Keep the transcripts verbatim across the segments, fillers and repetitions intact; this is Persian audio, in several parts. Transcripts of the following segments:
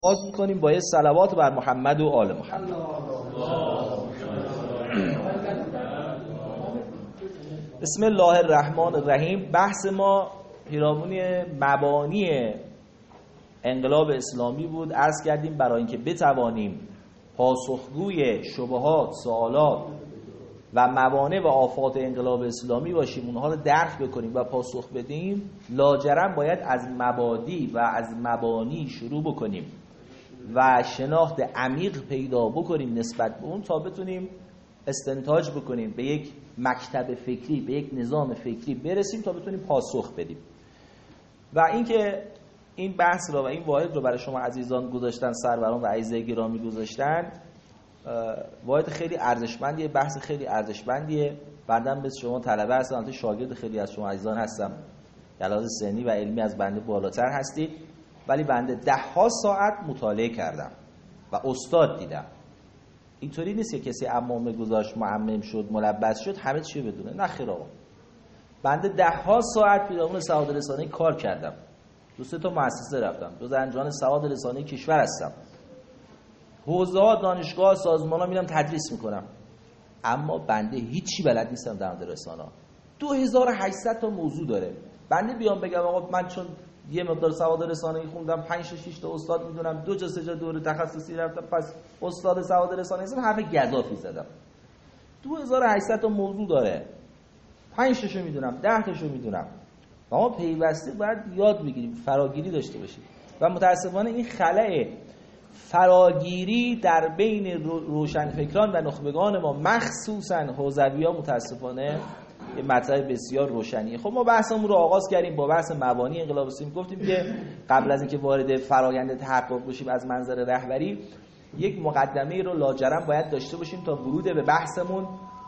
آغاز می‌کنیم با یه صلوات بر محمد و آل محمد. بسم الله الرحمن الرحیم. بحث ما پیرامون مبانی انقلاب اسلامی بود. عرض کردیم برای اینکه بتوانیم پاسخگوی شبهات، سوالات و موانع و آفات انقلاب اسلامی باشیم، اونها رو درک بکنیم و پاسخ بدیم، لاجرم باید از مبادی و از مبانی شروع بکنیم و شناخت عمیق پیدا بکنیم نسبت به اون تا بتونیم استنتاج بکنیم، به یک مکتب فکری، به یک نظام فکری برسیم تا بتونیم پاسخ بدیم. و اینکه این بحث رو و این واحد رو برای شما عزیزان گذاشتن، سروران و عزیزای گرامی گذاشتن، واحد خیلی ارزشمندیه، بحث خیلی ارزشمندیه. بندم به شما طلبه هستم، البته شاگرد خیلی از شما عزیزان هستم، در لحاظ سنی و علمی از بنده بالاتر هستید، ولی بنده ده ها ساعت مطالعه کردم و استاد دیدم. اینطوری نیست که کسی عمامه گذاشت، معمم شد، ملبس شد، همه چی بدونه. نه خیر آقا، بنده ده ها ساعت پیرامون سواد رسانه‌ای کار کردم، دو سه تا مؤسسه رفتم، جز انجمن سواد رسانه‌ای کشور هستم، حوزه‌ها، دانشگاه، سازمان‌ها میرم تدریس میکنم، اما بنده هیچی بلد نیستم در مورد رسانه‌ها. دو هزار و هشتصد تا موضوع داره. بنده بیام بگم آقا من چون یه مقدار سواد رسانه‌ای خوندم، پنج تا شش تا استاد میدونم، دو تا سه تا دوره تخصصی رفتم، پس استاد سواد رسانه‌ای هستم، حرف گزافی زدم. دو هزار و هشتصد تا موضوع داره، پنج تاشو میدونم، ده تاشو میدونم. اما پیوسته باید یاد بگیریم، فراگیری داشته باشیم. و متاسفانه این خلأ فراگیری در بین روشنفکران و نخبگان ما، مخصوصا حوزوی‌ها، متاسفانه یه مطلب بسیار روشنیه. خب ما بحثمون رو آغاز کردیم با بحث مبانی انقلاب اسلامی. گفتیم که قبل از اینکه وارد فرآیند تحقق بشیم از منظر رهبری، یک مقدمه رو لاجرم باید داشته باشیم تا ورود به بحثمون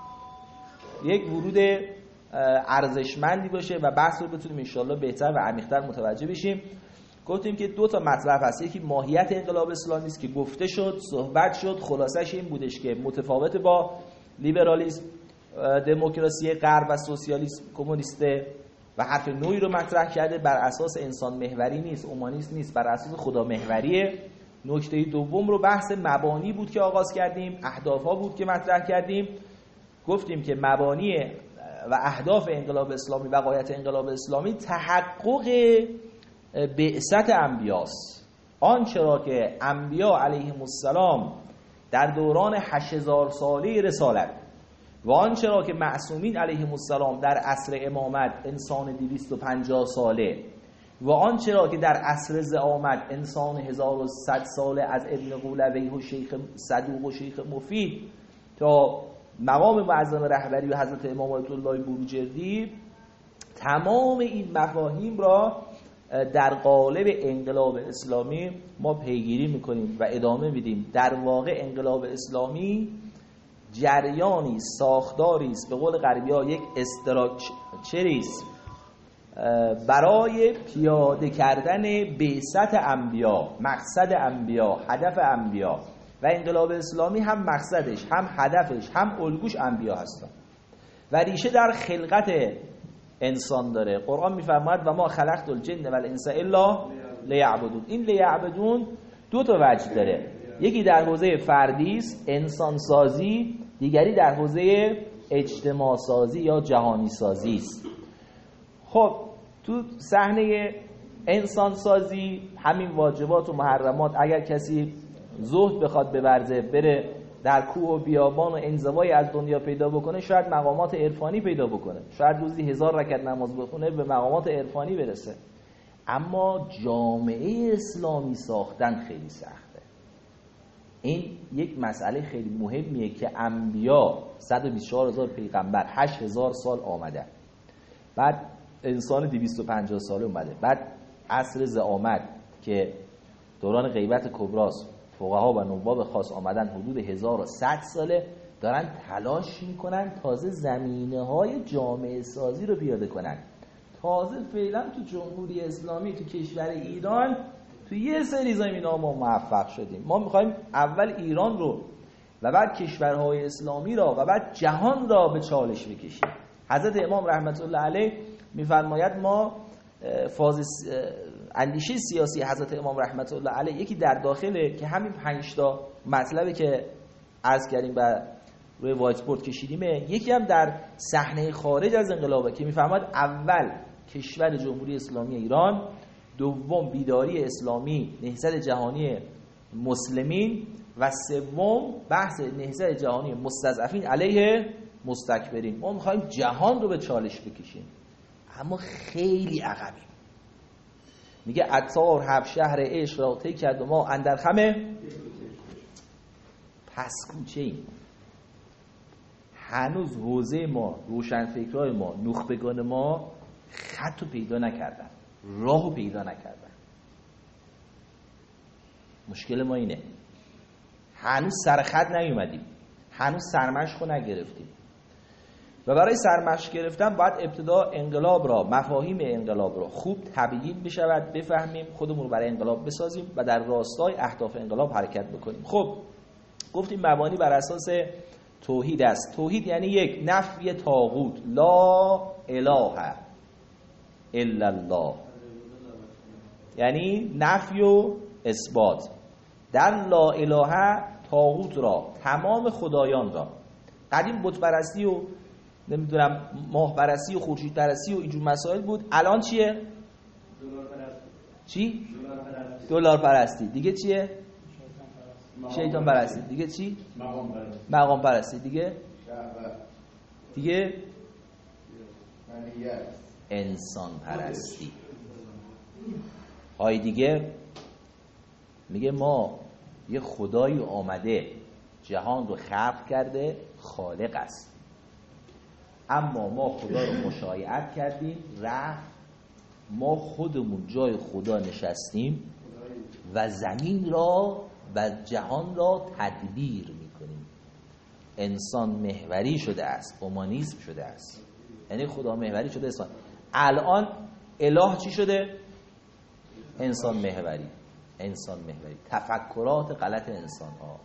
یک ورود ارزشمندی باشه و بحث رو بتونیم ان شاءالله بهتر و عمیق‌تر متوجه بشیم. گفتیم که دو تا مطلب هست، یکی ماهیت انقلاب اسلامی است که گفته شد، صحبت شد، خلاصش این بودش که متفاوت با لیبرالیسم، دموکراسی غرب و سوسیالیسم کمونیسته و حرف نوعی رو مطرح کرده، بر اساس انسان محوری نیست، اومانیسم نیست، بر اساس خدا محوریه. نکته دوم رو بحث مبانی بود که آغاز کردیم، اهداف‌ها بود که مطرح کردیم. گفتیم که مبانی و اهداف انقلاب اسلامی و غایت انقلاب اسلامی تحقق بعثت انبیاست. آنچه را که انبیا علیهم السلام در دوران هشت هزار ساله رسالت و آنچه را که معصومین علیهم السلام در عصر امامت، انسان دویست و پنجاه ساله، و آنچه را که در عصر زعامت، انسان هزار و صد ساله، از ابن قولویه و شیخ صدوق و شیخ مفید تا مقام معظم رهبری و حضرت امام آیت الله بروجردی، تمام این مفاهیم را در قالب انقلاب اسلامی ما پیگیری میکنیم و ادامه میدیم. در واقع انقلاب اسلامی جریانی، ساختاری است، به قول غربی‌ها یک استراکچری است برای پیاده کردن بعثت انبیا، مقصد انبیا، هدف انبیا. و انقلاب اسلامی هم مقصدش، هم هدفش، هم الگوش انبیا هستن و ریشه در خلقت انسان داره. قرآن میفرماید و ما خلقت الجن و الانس الا لیعبدون. این لیعبدون دو تا وجه داره، یکی در حوزه فردی است، انسان سازی، دیگری در حوزه اجتماع سازی یا جهانی سازی است. خب تو صحنه انسان سازی، همین واجبات و محرمات، اگر کسی زهد بخواد بورزه، بره در کوه و بیابان و انزوای از دنیا پیدا بکنه، شاید مقامات عرفانی پیدا بکنه، شاید روزی هزار رکعت نماز بخونه به مقامات عرفانی برسه. اما جامعه اسلامی ساختن خیلی سخته. این یک مسئله خیلی مهمیه که انبیا صد و بیست و چهار هزار پیغمبر، هشت هزار سال آمده، بعد انسان دویست و پنجاه ساله اومده، بعد عصر زعامت که دوران غیبت کبراست، فقها و نواب خاص آمدن، حدود هزار و صد ساله دارن تلاش میکنن تازه زمینه های جامعه سازی رو پیاده کنن. تازه فعلا تو جمهوری اسلامی، تو کشور ایران، تو یه سری زمینه ها ما موفق شدیم. ما میخوایم اول ایران رو و بعد کشورهای اسلامی را و بعد جهان را به چالش بکشیم. حضرت امام رحمت الله علیه میفرماید ما فاز اندیشه سیاسی حضرت امام رحمت الله علیه یکی در داخله که همین پنج تا مطلبی که عرض کردیم و روی وایت بورد کشیدیمه، یکی هم در صحنه خارج از انقلابه که میفهمد اول کشور جمهوری اسلامی ایران، دوم بیداری اسلامی، نهضت جهانی مسلمین و سوم بحث نهضت جهانی مستضعفین علیه مستکبرین. ما میخوایم جهان رو به چالش بکشیم اما خیلی عقبیم. میگه عطار هفت شهر عشق را طی کرد و ما اندر خمه پس کوچه ایم. هنوز حوزه ما، روشنفکرای ما، نخبگان ما خط رو پیدا نکردن، راه رو پیدا نکردن. مشکل ما اینه، هنوز سر خط نیومدیم، هنوز سرمشق رو نگرفتیم و برای سرمشق گرفتن باید ابتدا انقلاب را، مفاهیم انقلاب را خوب تبیین بشود، بفهمیم، خودمون رو برای انقلاب بسازیم و در راستای اهداف انقلاب حرکت بکنیم. خب گفتیم مبانی بر اساس توحید است. توحید یعنی یک، نفی طاغوت، لا اله الا الله، یعنی نفی و اثبات. در لا اله طاغوت را، تمام خدایان را، قدیم بت پرستی و نمیدونم ماه پرستی و خورشید پرستی و اینجور مسائل بود. الان چیه؟ دلار پرستی. چی؟ دلار پرستی. دیگه چیه؟ شیطان پرستی. دیگه چی؟ مقام پرستی. مقام پرستی. دیگه دیگه انسان پرستی. های دیگه میگه ما یه خدایی آمده جهان رو خلق کرده، خالق است، اما ما خدا رو مشایعت کردیم، رفت، ما خودمون جای خدا نشستیم و زمین را و جهان را تدبیر میکنیم. انسان محوری شده است، اومانیسم شده است، یعنی خدا محوری شده انسان. الان اله چی شده؟ انسان محوری. انسان محوری، تفکرات غلط انسان ها.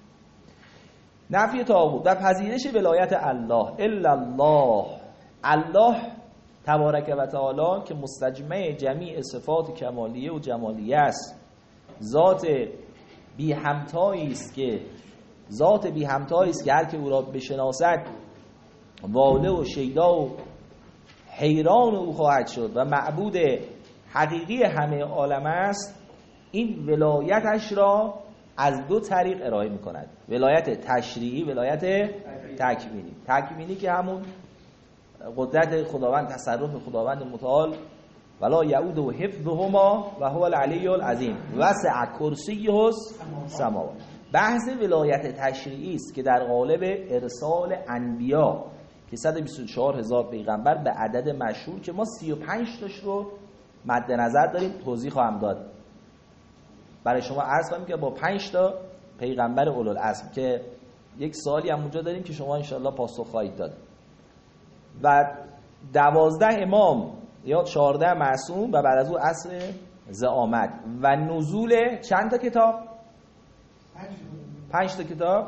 نفی طاغوت و پذیرش ولایت الله، الا الله. الله تبارک و تعالی که مستجمع جمیع صفات کمالیه و جمالیه است، ذات بی همتایی است که ذات بی همتایی است که هر که او را بشناسد واله و شیدا و حیران او خواهد شد و معبود حقیقی همه عالم است. این ولایتش را از دو طریق ارائه می کند، ولایت تشریعی، ولایت تکوینی. تکوینی که همون قدرت خداوند، تصرف خداوند متعال، ولا یعود و حفظهما و هو العلی العظیم وسع کرسیه السماوات. بحث ولایت تشریعی است که در قالب ارسال انبیا که صد و بیست و چهار هزار پیغمبر به عدد مشهور که ما سی و پنج تاش رو مد نظر داریم، توضیح خواهم داد برای شما. عرض کنم که با پنج تا پیغمبر اولوالعزم که یک سوالی هم اونجا داریم که شما انشاءالله پاسخ خواهید داد، و دوازده امام یا چهارده معصوم و بعد از او عصر زعامت و نزول چند تا کتاب؟ پنج تا کتاب.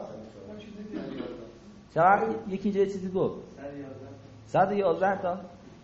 چرا یکی جای چیزی گفت صد و یازده تا.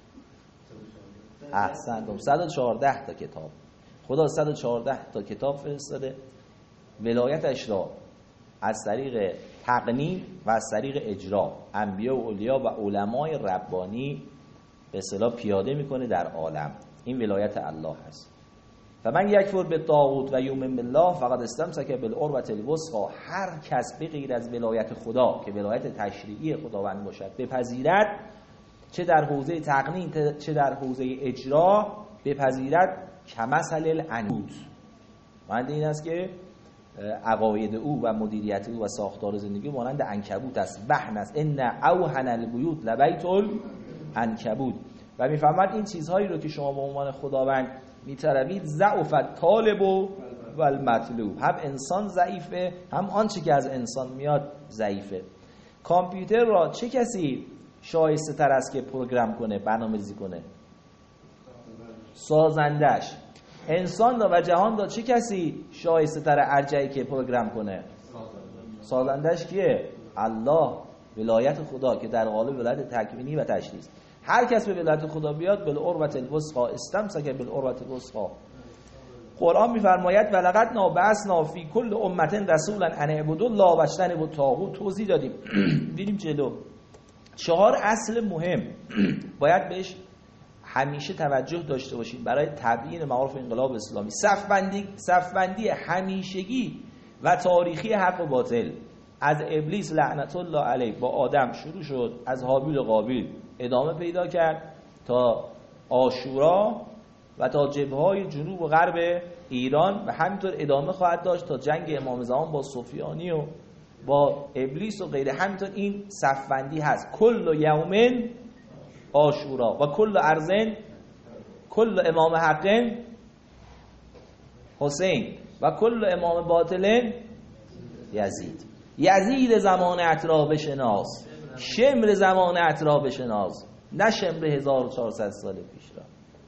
احسنتم، صد و چهارده تا کتاب. خدا صد و چهارده تا کتاب فرستاده، ولایتش را از طریق تقنین و از طریق اجرا انبیا و اولیا و علمای ربانی به اصطلاح پیاده میکنه در عالم. این ولایت الله هست. فمن یکفر بالطاغوت و یؤمن بالله فقد استمسک بالعروة الوثقی. هر کس به غیر از ولایت خدا که ولایت تشریعی خداوند باشد بپذیرد، چه در حوزه تقنین چه در حوزه اجرا بپذیرد، کمثل العنکبوت، مانند این است که عقاید او و مدیریت او و ساختار زندگی مانند عنکبوت است. وهن است، ان اوهن البیوت لبیت العنکبوت. و میفهمد این چیزهایی رو که شما به عنوان خداوند میطلبید، ضعف الطالب و المطلوب، هم انسان ضعیفه هم آنچه که از انسان میاد ضعیفه. کامپیوتر را چه کسی شایسته تر است که پروگرام کنه، برنامه‌ریزی کنه؟ سازندش. انسان دا و جهان دا چه کسی شایسته تر ارجعی که پروگرام کنه؟ سازندش کیه؟ الله، ولایت خدا که در قالب ولایت تکوینی و تشریعی است. هر کس به ولایت خدا بیاد، بالعروة الوثقی استمسک بالعروة الوثقی. قرآن میفرماید ولقد نابعثنا فی کل امة رسولا ان اعبدوا الله واجتنبوا الطاغوت. توضیح دادیم دیدیم جلو. چهار اصل مهم باید بهش همیشه توجه داشته باشید برای تبیین معارف انقلاب اسلامی. صفبندی صفبندی همیشگی و تاریخی حق و باطل. از ابلیس لعنت الله علیه با آدم شروع شد، از هابیل و قابیل ادامه پیدا کرد تا عاشورا و تا جبهه‌های جنوب و غرب ایران و همینطور ادامه خواهد داشت تا جنگ امام زمان با سفیانی و با ابلیس و غیره. همینطور این صفبندی هست. کل یوم عاشورا و کل ارزن کل امام حق حسین و کل امام باطل یزید. یزید زمان اطراف بشناس، شمر زمان اطراف بشناس، نه شمر هزار و چهارصد سال پیش را.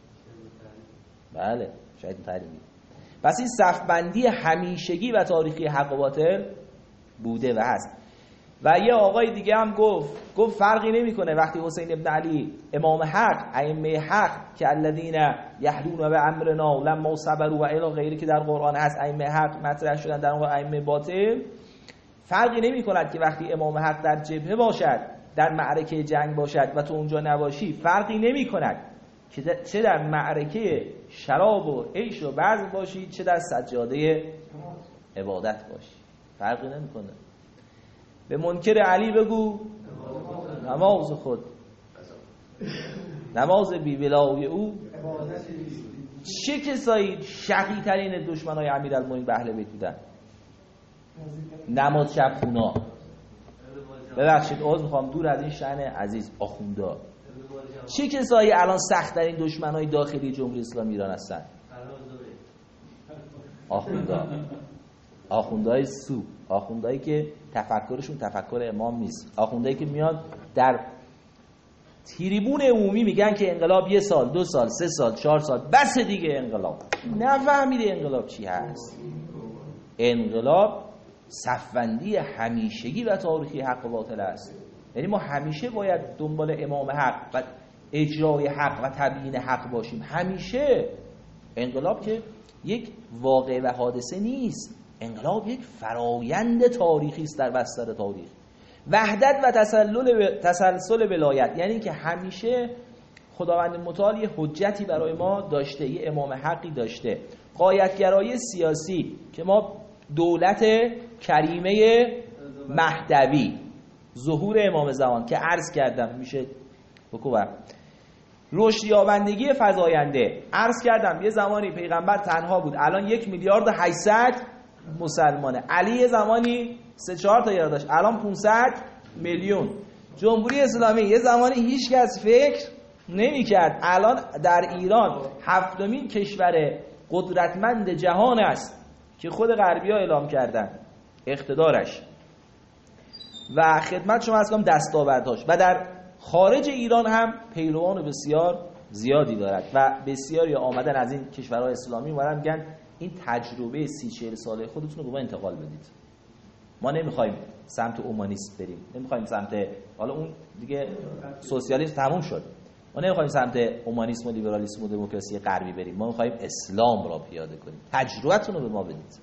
بله شاید تعریفی. پس این صفبندی همیشگی و تاریخی حق و باطل بوده و هست. و یه آقای دیگه هم گفت گفت فرقی نمیکنه وقتی حسین ابن علی امام حق ائمه حق که الذین یهدون بامرنا لما صبروا و الی غیره که در قرآن هست ائمه حق مطرح شدن، در اون ائمه باطل فرقی نمیکند که وقتی امام حق در جبهه باشد، در معرکه جنگ باشد و تو اونجا نباشی، فرقی نمیکند که چه در معرکه شراب و عیش و بزم باشی چه در سجاده عبادت باشی، فرقی نمیکنه. به منکر علی بگو نماز خود نماز بی ولای او. چه کسایی شقی ترین دشمنای امیرالمومنین به اهل بیت بودن؟ نماز شب خونا. ببخشید عذر میخوام دور از این شأن عزیز آخوندا. چه کسایی الان سخت ترین دشمنای داخلی جمهوری اسلامی ایران هستن؟ آخوندا. آخوندهای سو، آخوندهایی که تفکرشون تفکر امام نیست، آخوندهایی که میاد در تریبون عمومی میگن که انقلاب یه سال، دو سال، سه سال، چهار سال بس دیگه انقلاب. نفهمیده انقلاب چی هست. انقلاب صفبندی همیشگی و تاریخی حق و باطل است. یعنی ما همیشه باید دنبال امام حق و اجرای حق و تبیین حق باشیم. همیشه. انقلاب که یک واقع و حادثه نیست، انقلاب یک فرایند تاریخی است در بستر تاریخ. وحدت و تسلسل تسلسل ولایت یعنی که همیشه خداوند متعال یه حجتی برای ما داشته، یه امام حقی داشته. غایتگرایی سیاسی که ما دولت کریمه مهدوی، ظهور امام زمان که عرض کردم میشه بکوبر، رشد یابندگی فزاینده عرض کردم یه زمانی پیغمبر تنها بود، الان یک میلیارد و هشتصد مسلمانه. علی یه زمانی سه چهار تا یار داشت، الان پانصد میلیون. جمهوری اسلامی یه زمانی هیچ کس فکر نمی کرد، الان در ایران هفتمین کشور قدرتمند جهان است که خود غربی‌ها اعلام کردن اقتدارش و خدمت شما از کنم دستاوردهاش، و در خارج ایران هم پیروان بسیار زیادی دارد و بسیاری آمدن از این کشورهای اسلامی اومدن میگن این تجربه سی چهل ساله خودتون رو به ما انتقال بدید. ما نمیخوایم سمت اومانیست بریم، نمیخوایم سمت حالا اون دیگه سوسیالیسم تموم شد، ما نمیخوایم سمت اومانیسم و لیبرالیسم و دموکراسی غربی بریم، ما میخوایم اسلام را پیاده کنیم. تجربتون رو به ما بدید.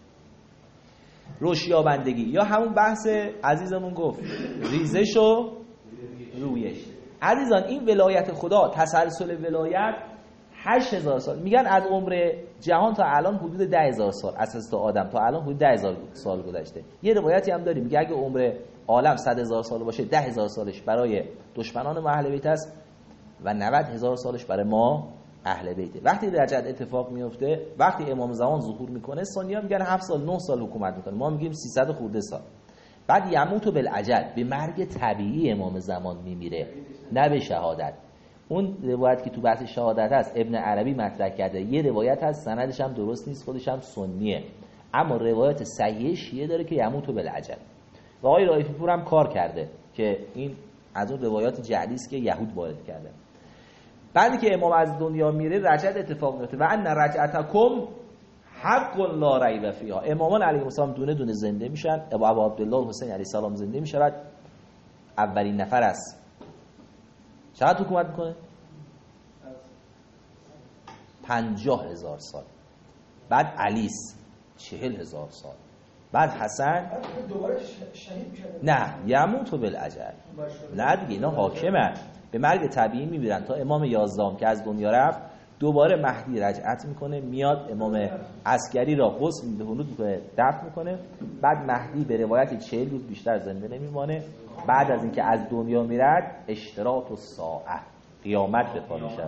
روشیابندگی یا همون بحث عزیزمون گفت ریزش و رویش. عزیزان این ولایت خدا، تسلسل ولایت هشت هزار سال، میگن از عمر جهان تا الان حدود ده هزار سال، اساس تا آدم تا الان حدود ده هزار سال گذشته. یه روایتی هم داریم میگه اگه عمر عالم صد هزار سال باشه، ده هزار سالش برای دشمنان ما اهل بیت است و نود هزار سالش برای ما اهل بیته. وقتی رجعت اتفاق میفته، وقتی امام زمان ظهور میکنه، ثانیه میگن هفت سال نه سال حکومت میکنه، ما میگیم سیصد خورده سال. بعد یموت بالعجل، به مرگ طبیعی امام زمان میمیره، نه به شهادت. اون روایت که تو بحث شهادت هست ابن عربی مطرح کرده، یه روایت هست سندش هم درست نیست، خودش هم سنیه، اما روایت صحیح شیعه داره که یموت بالعجل. و آقای رائفی پور هم کار کرده که این از اون روایات جعلی است که یهود وارد کرده. بعدی که امام از دنیا میره رجعت اتفاق میفته و ان رجعتکم حق لا ریب فیها. امامان علیهم السلام دونه دونه زنده میشن. ابو عبدالله حسین علیه السلام زنده میشود، اولین نفر است. چقدر حکومت میکنه؟ پنجاه هزار سال. بعد علیس چهل هزار سال، بعد حسن دوباره شهید میشه. نه یموت بالاجل، نه دیگه اینا حاکمن به مرگ طبیعی میمیرن تا امام یازدهم که از دنیا رفت دوباره مهدی رجعت میکنه، میاد امام عسکری را غسل میده، حنوط میکنه، دفن میکنه، بعد مهدی به روایت چهل روز بیشتر زنده نمیمانه. بعد از اینکه از دنیا میرد اشتراط و ساعه قیامت به پا میشه.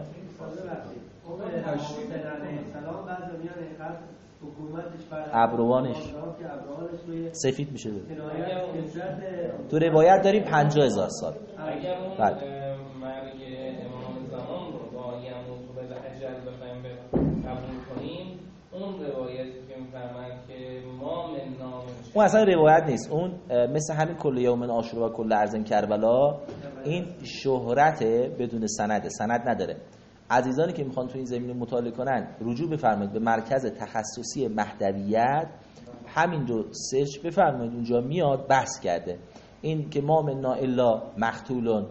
ابروانش سفید میشه. تو روایت داریم پنجاه هزار سال. اگر اون بله. مرگ امام زمان رو با یموت و بالاجل بخوایم قبول کنیم، اون روایتی که میفرماید که ما من نام اون اصلا روایت نیست، اون مثل همین کل یوم عاشورا و کل ارض کربلا، این شهرت بدون سند، سند نداره. عزیزانی که میخوان تو این زمینه مطالعه کنن رجوع بفرمایید به مرکز تخصصی مهدویت، همین رو سرچ بفرمایید، اونجا میاد بحث کرده این که ما منا الا مقتولون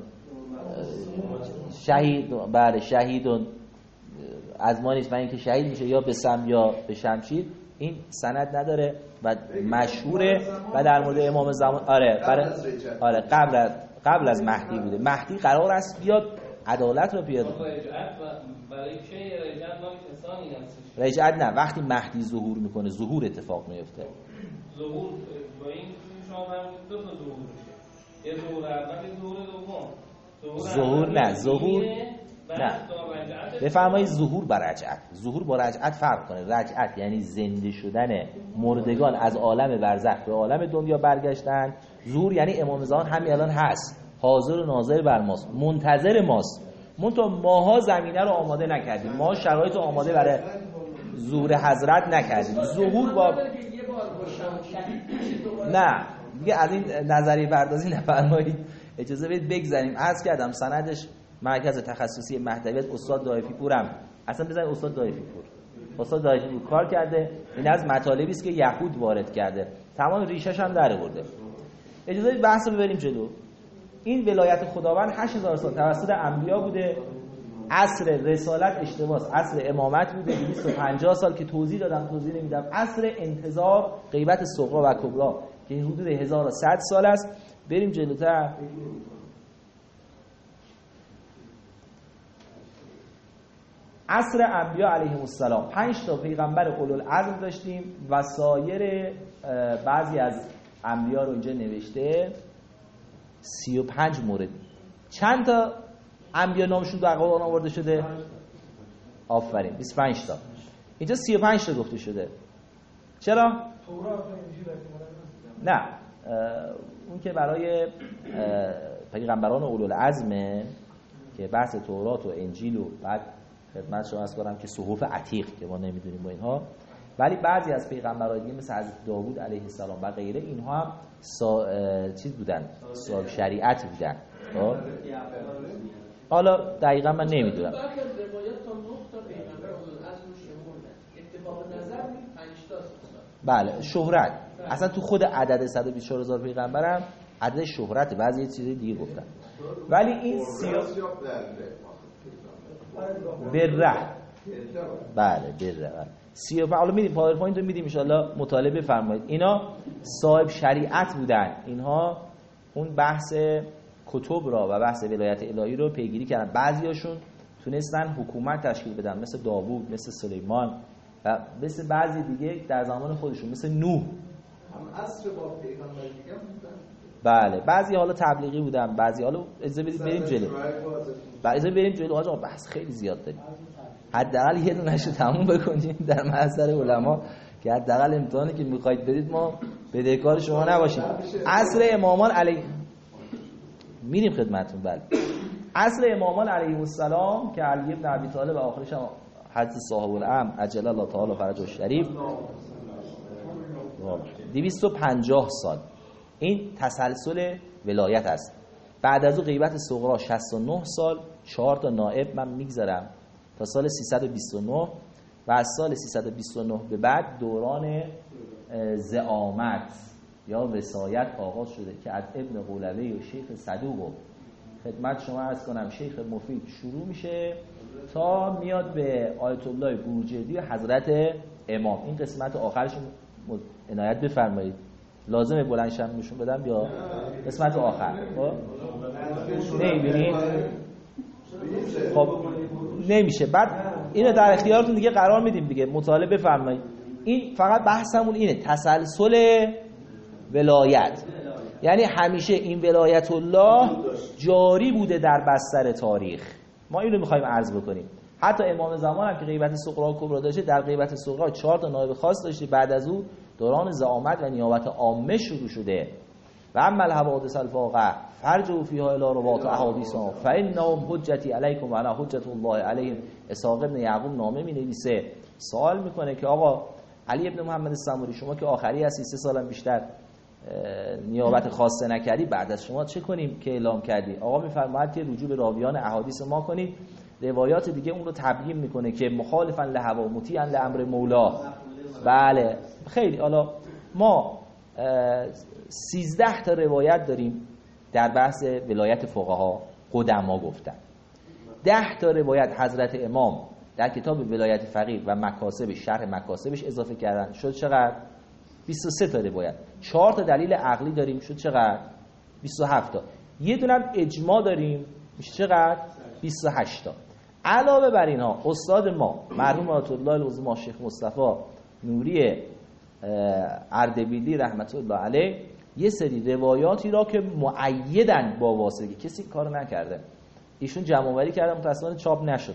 شهید، بله شهیدون از ما نیست و اینکه شهید میشه یا به سم یا به شمشیر، این سند نداره و مشهوره. و در مورد امام زمان آره برای آره قبل از قبل از مهدی بوده. مهدی قرار است بیاد عدالت رو پیاده کنه. برای چه رجعت ما کسانی هستش؟ رجعت نه، وقتی مهدی ظهور میکنه ظهور اتفاق میفته. ظهور با این شما فرمودید دو تا ظهور میشه، یه ظهور اول یه ظهور دوم. ظهور نه ظهور نه بفرمایید ظهور با رجعت. ظهور با رجعت فرق کنه. رجعت یعنی زنده شدن مردگان از عالم برزخ به عالم دنیا برگشتن. ظهور یعنی امام زمان همین الان هست، حاضر و ناظر بر ماست، منتظر ماست. منتها ماها زمینه رو آماده نکردیم، ما شرایط رو آماده برای ظهور حضرت نکردیم. ظهور با نه دیگه از این نظریه پردازی نفرمایید، اجازه بدید بگذاریم. عرض کردم سندش مرکز تخصصی مهدویت استاد دایفی پورم، اصلا بزنید استاد دایفی پور، استاد دایفی پور کار کرده. این از مطالبی است که یهود وارد کرده، تمام ریشش هم در آورده. اجازه بدید بحث رو ببریم جلو. این ولایت خداوند هشت هزار سال توسط انبیا بوده. عصر رسالت اشتباس، عصر امامت بوده دویست و پنجاه سال که توضیح دادم، توضیح نمیدم. عصر انتظار غیبت صغرا و کبرا که این حدود هزار و صد سال است. بریم جلوتر. عصر انبیا علیهم السلام پنج تا پیغمبر اولوالعزم داشتیم و سایر بعضی از انبیا رو اینجا نوشته سی و پنج مورد. چند تا انبیا نامشون در قرآن آورده شده؟ آفرین بیست و پنج تا. اینجا سی و پنج تا گفته شده. چرا؟ نه اون که برای پیغمبران اولوالعزمه که بحث تورات و انجیل و بعد خدمت شما عرض کنم که صحف عتیق که ما نمیدونیم با اینها، ولی بعضی از پیغمبران دیگه مثل حضرت داوود علیه السلام و غیره اینها هم سا... چیز بودن، صاحب شریعت بودن. حالا دقیقا من نمیدونم. بله شهرت اصلا تو خود عدد صد و بیست و چهار هزار پیغمبرم عدد شهرت، بعضی یه چیز دیگه گفتن. ولی این سیا بره بله بره سی و پنج. حالا میدیم پاورپوینت رو میدیم ان شاء الله مطالعه بفرمایید. اینا صاحب شریعت بودن، اینها اون بحث کتب را و بحث ولایت الهی رو پیگیری کردن. بعضیاشون تونستن حکومت تشکیل بدن مثل داوود، مثل سلیمان و مثل بعضی دیگه در زمان خودشون مثل نوح. هم عصر با پیغمبر دیگه بودن. بله بعضی حالا تبلیغی بودن، بعضی حالا اجازه بدید بریم جلو. بعد اجازه بریم جلو آقا، بحث خیلی زیاد داریم. حداقل یه دونهشو تموم بکنیم در محضر علما که حداقل امتحانی که میخواید برید ما بدهکار شما نباشیم. عصر امامان علی میریم خدمتتون. بله عصر امامان علیهم السلام که علی ابن ابی طالب و آخرش هم حضرت صاحب الامر عجل الله تعالی فرجه الشریف دویست و پنجاه سال این تسلسل ولایت است. بعد از او غیبت صغرا شصت و نه سال، چهار تا نائب من میگذارم تا سال سیصد و بیست و نه و از سال سیصد و بیست و نه به بعد دوران زعامت یا وصایت آغاز شده که از ابن قولوی و شیخ صدوق خدمت شما عرض کنم شیخ مفید شروع میشه تا میاد به آیت الله بروجردی و حضرت امام. این قسمت آخرش عنایت بفرمایید. لازمه بلند شم نشون بدم یا قسمت آخر؟ خب نمی‌بینید؟ خب نمیشه. بعد اینو در اختیارتون دیگه قرار میدیم دیگه، مطالعه بفرمایید. این فقط بحثمون اینه، تسلسل ولایت، یعنی همیشه این ولایت الله جاری بوده در بستر تاریخ. ما اینو میخوایم عرض بکنیم. حتی امام زمان هم که غیبت صغرا کبرا داشته، در غیبت صغرا چهار تا نایب خاص داشته، بعد از او دوران زعامت و نیابت عامه شروع شده. و اما الحوادث الفاقع فرجوا فیها الی رباط احادیث فانهم حجتی علیکم و انا حجت الله علیهم. اسحاق ابن یعقوب نامه می‌نویسه، سوال میکنه که آقا علی ابن محمد السموری، شما که آخری هستی، سه سالم بیشتر نیابت خاصه نکردی، بعد از شما چه کنیم که اعلام کردی؟ آقا میفرماید که رجوع به راویان احادیث ما کنید. روایات دیگه اون رو تبیین میکنه که مخالفن لهوا مطیعن لامر مولا. بله خیلی. حالا ما سیزده تا روایت داریم در بحث ولایت فقها قدما گفتن. ده تا روایت حضرت امام در کتاب ولایت فقیه و مکاسب شرح مکاسبش اضافه کردن، شد چقدر؟ بیست و سه تا روایت. چهار تا دلیل عقلی داریم، شد چقدر؟ بیست و هفت تا. یه دونه هم اجماع داریم، میشه چقدر؟ بیست و هشت تا. علاوه بر اینها استاد ما مرحوم آیت الله العظما شیخ مصطفی نوری اردبیلی رحمت الله علیه یه سری روایاتی را که مؤیدن با واسطگی، کسی کارو نکرده، ایشون جمع آوری کرده، متأسفانه چاپ نشد،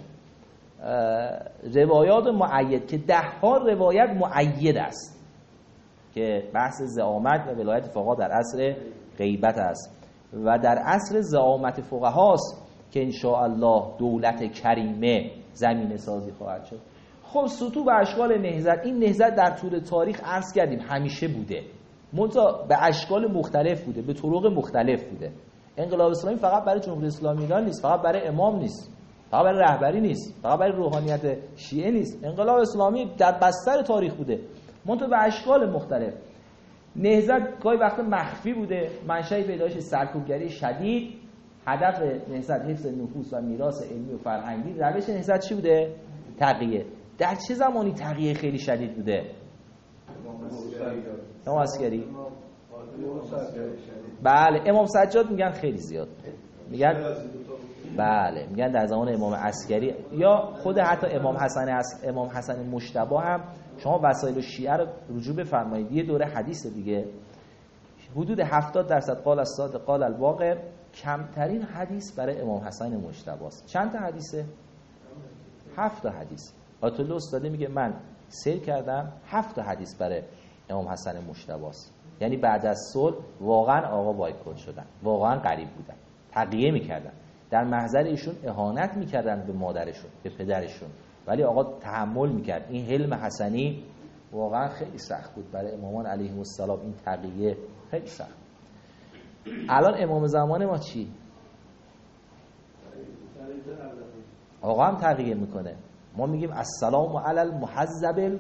روایات مؤید که ده ها روایت مؤید است که بحث زعامت و ولایت فقها در عصر غیبت است و در عصر زعامت فقهاست که ان شاء الله دولت کریمه زمین سازی خواهد شد. خب سطوح و اشکال نهضت، این نهضت در طول تاریخ عرض کردیم همیشه بوده، منتها به اشکال مختلف بوده، به طرق مختلف بوده. انقلاب اسلامی فقط برای جمهوری اسلامی ایران نیست، فقط برای امام نیست، فقط برای رهبری نیست، فقط برای روحانیت شیعه نیست. انقلاب اسلامی در بستر تاریخ بوده، منتها به اشکال مختلف. نهضت گاهی وقت مخفی بوده، منشأ پیدایش سرکوبگری شدید. هدف نهضت حفظ نفوس و میراث علمی و فرهنگی. روش نهضت چی بوده؟ تقیه. در چه زمانی تقیه خیلی شدید بوده؟ امام عسکری. بله امام سجاد میگن خیلی زیاد، میگن بله میگن در زمان امام عسکری یا خود حتی امام حسن امام حسن مجتبی هم. شما وسایل شیعه رو رجوع بفرمایید، یه دوره حدیث دیگه حدود هفتاد درصد قال الصادق قال الباقر، کمترین حدیث برای امام حسن مجتبی است. چند تا حدیثه؟ هفت تا حدیث. آیت الله استاده میگه من سیر کردم، هفت تا حدیث برای امام حسن مجتبی است. یعنی بعد از صلح واقعا آقا بایکوت شدن، واقعا غریب بودن، تقیه میکردن، در محضر ایشون اهانت میکردن به مادرشون، به پدرشون، ولی آقا تحمل میکرد. این حلم حسنی واقعا خیلی سخت بود برای امامان علیهم السلام، این تقیه خیلی سخت. الان امام زمان ما چی؟ آقا هم تقیه میکنه. ما میگیم السلام علی المحذب،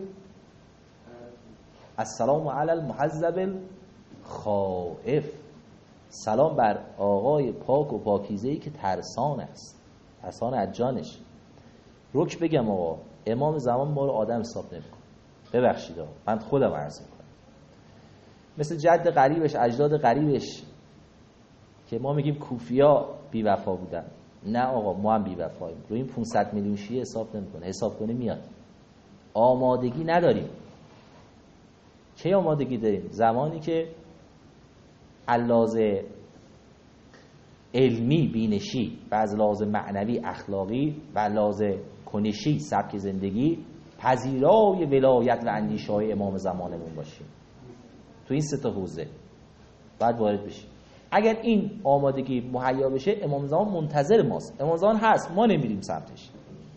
السلام علی المحذب خائف، سلام بر آقای پاک و پاکیزه‌ای که ترسان است، ترسان از جانش. رک بگم آقا امام زمان ما رو آدم حساب نمی‌کنه، ببخشید آقا من خودم عرض می‌کنم، مثل جد قریبش اجداد قریبش که ما میگیم کوفیا بی وفا بودن. نه آقا ما هم بی وفاییم، روی این پانصد میلیون شیعه حساب نمی‌کنه، حساب کنه میاد. آمادگی نداریم. چه آمادگی داریم؟ زمانی که علاوه علمی بینشی و از لحاظ معنوی اخلاقی و لحاظ کنشی سبک زندگی پذیرای ولایت و اندیشه‌های امام زمانمون باشیم. تو این سه تا حوزه بعد وارد بشیم. اگر این آمادگی مهیا بشه امام زمان منتظر ماست. امام زمان هست، ما نمیریم سمتش.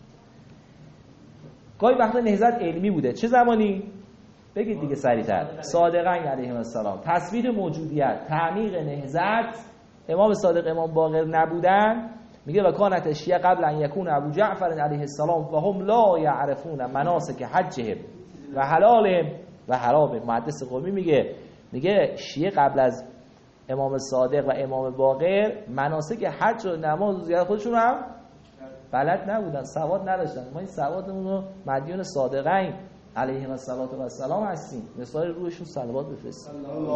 گاهی وقتا نهضت علمی بوده. چه زمانی؟ بگید دیگه سریع‌تر. صادقین علیهم السلام، تصویر موجودیت، تعمیق نهضت. امام صادق امام باقر نبودن، میگه و کانت الشیعه قبل ان یکون ابو جعفر علیه السلام و هم لا یعرفون مناسک حجهم و حلالهم و حرامهم. محدث قمی میگه میگه شیعه قبل از امام صادق و امام باقر مناسک حج و نماز و زیارت خودشون هم بلد نبودن، سواد نداشتن. ما این سوادمون رو مدیون صادقین علیه الصلاه و السلام هستیم، مثال روحشون صلوات بفرستید.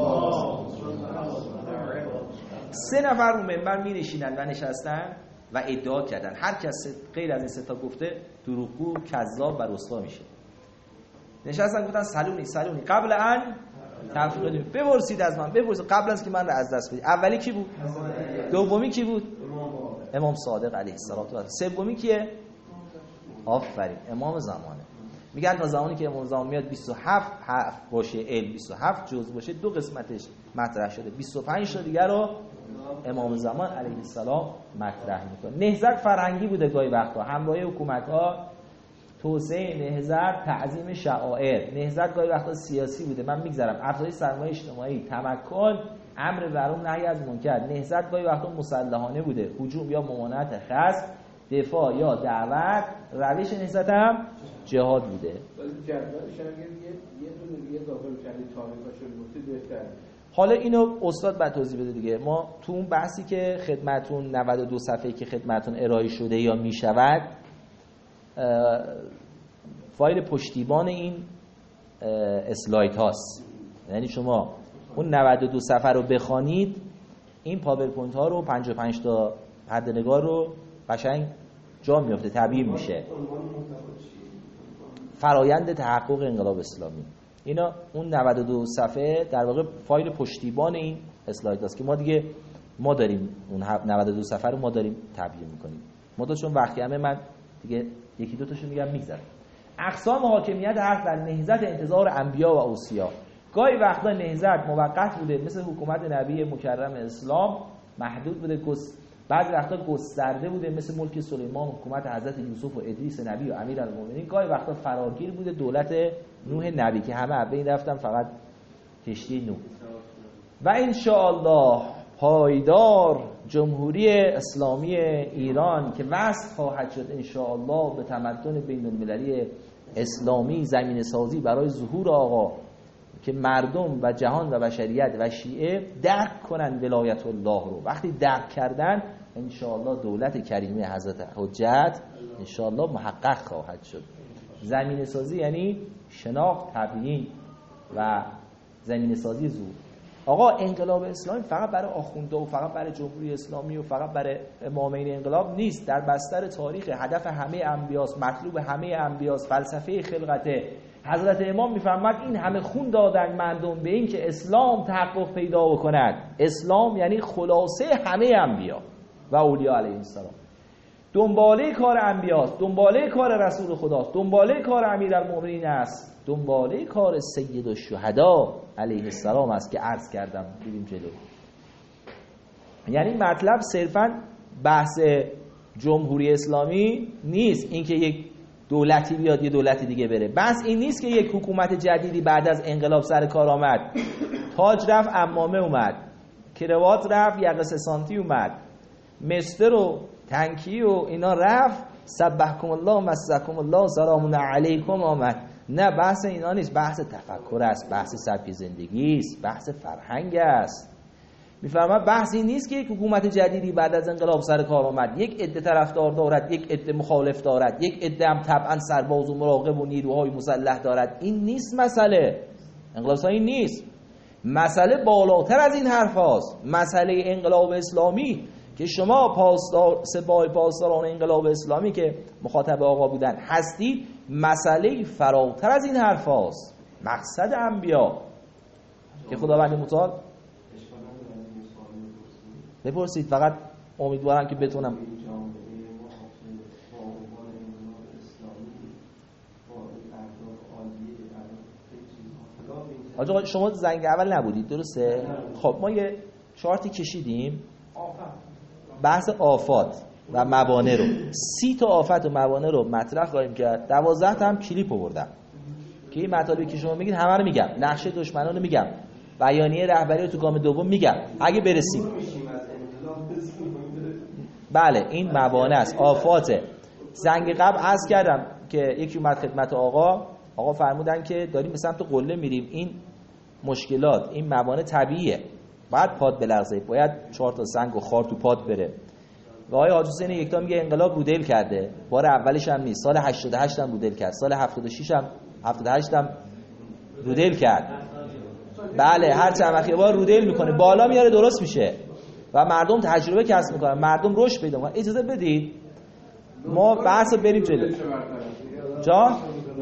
سه نفر رو منبر می نشینن و نشستن و ادعا کردن هر کس غیر از این سه تا گفته دروغگو، کذاب و رسوا میشه. نشستن گفتن سلونی سلونی قبل ان تفریق، بپرسید از من، بپرسید قبل از که من رو از دست بدید. اولی کی بود؟ دومی کی بود؟ امام صادق علیه السلام. سومی کیه؟ آفرین، امام زمانه. میگن تا زمانی که امام زمان میاد بیست و هفت حرف باشه، علم بیست و هفت جزء باشه، دو قسمتش مطرح شده، بیست و پنج تا دیگه رو امام زمان علیه السلام مطرح میکنه. نهضت فرهنگی بوده گاهی وقتا، همراه حکومت‌ها، توسعه نهضت، تعظیم شعائر. نهضت گاهی وقتا سیاسی بوده، من میگذرم، افزایش سرمایه اجتماعی، تمکن، امر معروف نهی از منکر. نهضت گاهی وقتا مسلحانه بوده، هجوم یا ممانعت خصم، دفاع یا دعوت. روش نهضت هم جهاد بوده. جدولش اگه یه دونه دیگه اضافه کنید تاریخش رو گفتید بهتره. حالا اینو استاد بعد توضیح بده دیگه. ما تو اون بحثی که خدمتون نود و دو صفحه‌ای که خدمتون ارائه شده یا میشود، فایل پشتیبان این اسلاید هاست. یعنی شما اون نود و دو صفحه رو بخوانید، این پاورپوینت ها رو پنجاه و پنج تا پرده‌نگار رو قشنگ جا میفته، تبیین میشه. فرایند تحقق انقلاب اسلامی، اینا اون نود و دو صفحه در واقع فایل پشتیبان این اسلاید هاست که ما دیگه ما داریم اون نود و دو صفحه رو ما داریم تبیین میکنیم. ما چون وقتی همه من دیگه یکی دو تاشو میگم میگذرم. اقسام حاکمیت حق در نهضت انتظار انبیا و اوصیا. گاهی وقتا نهضت موقت بوده، مثل حکومت نبی مکرم اسلام محدود بوده، بعضی وقتا گسترده بوده، مثل ملک سلیمان، حکومت حضرت یوسف و ادریس نبی و امیرالمومنین. گاهی وقتا فراگیر بوده دولت نوح نبی که همه از بین رفتن، فقط کشتی نوح. و ان شاء الله پایدار جمهوری اسلامی ایران که وصل خواهد شد ان شاء الله به تمدن بین المللی اسلامی، زمینه سازی برای ظهور آقا که مردم و جهان و بشریت و شیعه درک کنن ولایت الله رو. وقتی درک کردن ان شاء الله دولت کریمه حضرت حجت ان شاء الله محقق خواهد شد. زمینه سازی یعنی شناخت، تبیین و زمینه سازی ظهور. آقا انقلاب اسلامی فقط برای آخونده و فقط برای جمهوری اسلامی و فقط برای امامین انقلاب نیست، در بستر تاریخ، هدف همه انبیاست، مطلوب همه انبیاست، فلسفه خلقته. حضرت امام میفرماد این همه خون دادن مردم به این که اسلام تحقق پیدا بکند. اسلام یعنی خلاصه همه انبیا و اولیاء علیهم السلام. دنباله کار انبیاست، دنباله کار رسول خداست، دنباله کار امیرالمومنین است، دنباله کار سید الشهدا علیه السلام است که عرض کردم بریم جلو. یعنی مطلب صرفاً بحث جمهوری اسلامی نیست، اینکه یک دولتی بیاد یه دولت دیگه بره. بس این نیست که یک حکومت جدیدی بعد از انقلاب سر کار آمد، تاج رفت عمامه اومد، کروات رفت یقه سه سانتی اومد، مستر و تنکی و اینا رفت، سبحکم الله مسکم الله سلام علیکم آمد. نه، بحث اینا نیست، بحث تفکر است، بحث سبک زندگی است، بحث فرهنگ است. میفرماید بحثی نیست که یک حکومت جدیدی بعد از انقلاب سر کار آمد، یک عده طرفدار دارد، یک عده مخالف دارد، یک عده هم طبعا سرباز و مراقب و نیروهای مسلح دارد. این نیست مسئله. انقلاب اسلامی نیست. مسئله بالاتر از این حرف هاست. مسئله انقلاب اسلامی که شما پاسدار سپاه پاسداران انقلاب اسلامی که مخاطب آقا بودن هستید، مسئله فراتر از این حرف هاست. مقصد انبیا که خداوند متعال بپرسید، فقط امیدوارم که بتونم. آقا شما زنگ اول نبودید درسته؟ خب ما یه چارتی کشیدیم بحث آفات و موانع رو، سی تا آفت و موانع رو مطرح خواهیم کرد. دوازده تا هم کلیپ آوردم که این مطالبی که شما میگید همه رو میگم، نقشه دشمنان رو میگم، بیانیه رهبری تو گام دوم میگم اگه برسیم. بله این موانع است، آفاته. زنگ قبل عرض کردم که یکی اومد خدمت آقا، آقا فرمودن که داریم به سمت قله میریم، این مشکلات، این موانع طبیعیه، باید پاد بلرزه، باید چهار تا سنگ و خار تو پاد بره. و آقای حاج حسین یکتا میگه انقلاب رودل کرده، بار اولش هم نیست، سال هشتاد و هشت هم رودل کرد، سال هفتاد و شش هم هفتاد و هشت هم رودل کرد. بله هر چند وقت یه بار رودل میکنه، بالا میاره درست میشه و مردم تجربه کسب میکنن، مردم رشد پیدا میکنن. اجازه بدید ما بحث رو بریم جلو. جا؟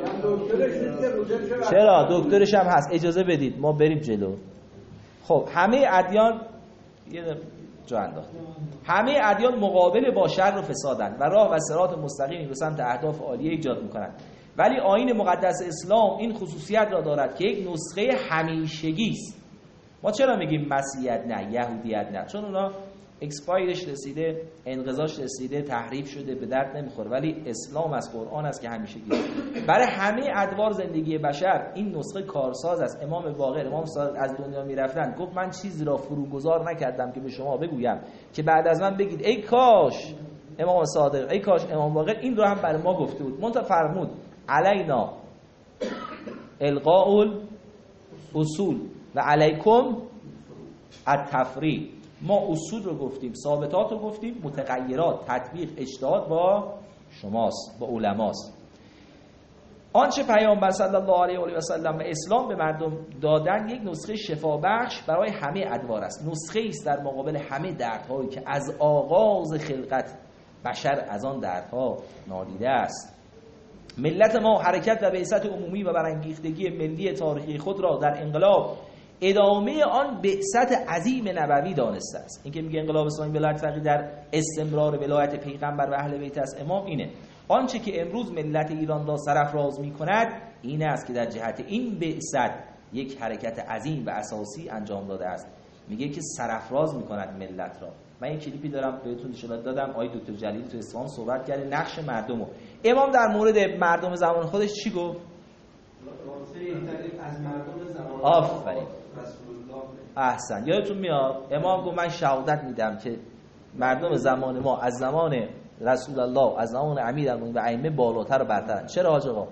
چرا؟ دکترش هم هست. اجازه بدید ما بریم جلو. خب همه ادیان یه جا انداخت. همه ادیان مقابل با شر و فسادن و راه و صراط مستقیمی به سمت اهداف عالیه ایجاد میکنن، ولی آیین مقدس اسلام این خصوصیت را دارد که یک نسخه همیشگی است. ما چرا میگیم مسیحیت نه، یهودیت نه؟ چون اونا اکسپایرش رسیده، انقضاش رسیده، تحریف شده، به درد نمیخوره. ولی اسلام از قرآن است که همیشگی است. برای همه ادوار زندگی بشر این نسخه کارساز است. امام باقر، امام صادق از دنیا میرفتن گفت من چیزی را فروگذار نکردم که به شما بگویم که بعد از من بگید ای کاش امام صادق، ای کاش امام باقر این رو هم برای ما گفته بود. منتها فرمود علینا القاء الاصول و علیکم التفریع. ما اصول رو گفتیم، ثابتات رو گفتیم، متغیرات تطبیق اجتهاد با شماست، با علماست. آنچه پیامبر صلی الله علیه و آله و سلم و اسلام به مردم دادن یک نسخه شفا بخش برای همه ادوار است. نسخه است در مقابل همه دردهایی که از آغاز خلقت بشر از آن دردها نادیده است. ملت ما حرکت و بعثت عمومی و برانگیختگی ملی تاریخی خود را در انقلاب ادامه آن بعثت عظیم نبوی دانسته است. این که میگه انقلاب اسلامی ولایت فقیه در استمرار ولایت پیغمبر و اهل بیت از امام اینه. آنچه که امروز ملت ایران را سرافراز میکند این است که در جهت این بعثت یک حرکت عظیم و اساسی انجام داده است. میگه که سرافراز میکند ملت را. من این کلیپی دارم بهتون اشاره دادم، آقای دکتر جلیلی تو اصفهان صحبت کرده نقش مردمو. امام در مورد مردم زمان خودش چی گفت؟ از مردم زمان آفرین، احسن. یادتون میاد امام گفت من شهادت میدم که مردم زمان ما از زمان رسول الله، از زمان امیرالمومنین و ائمه بالاتر و برترن. چرا حاج آقا؟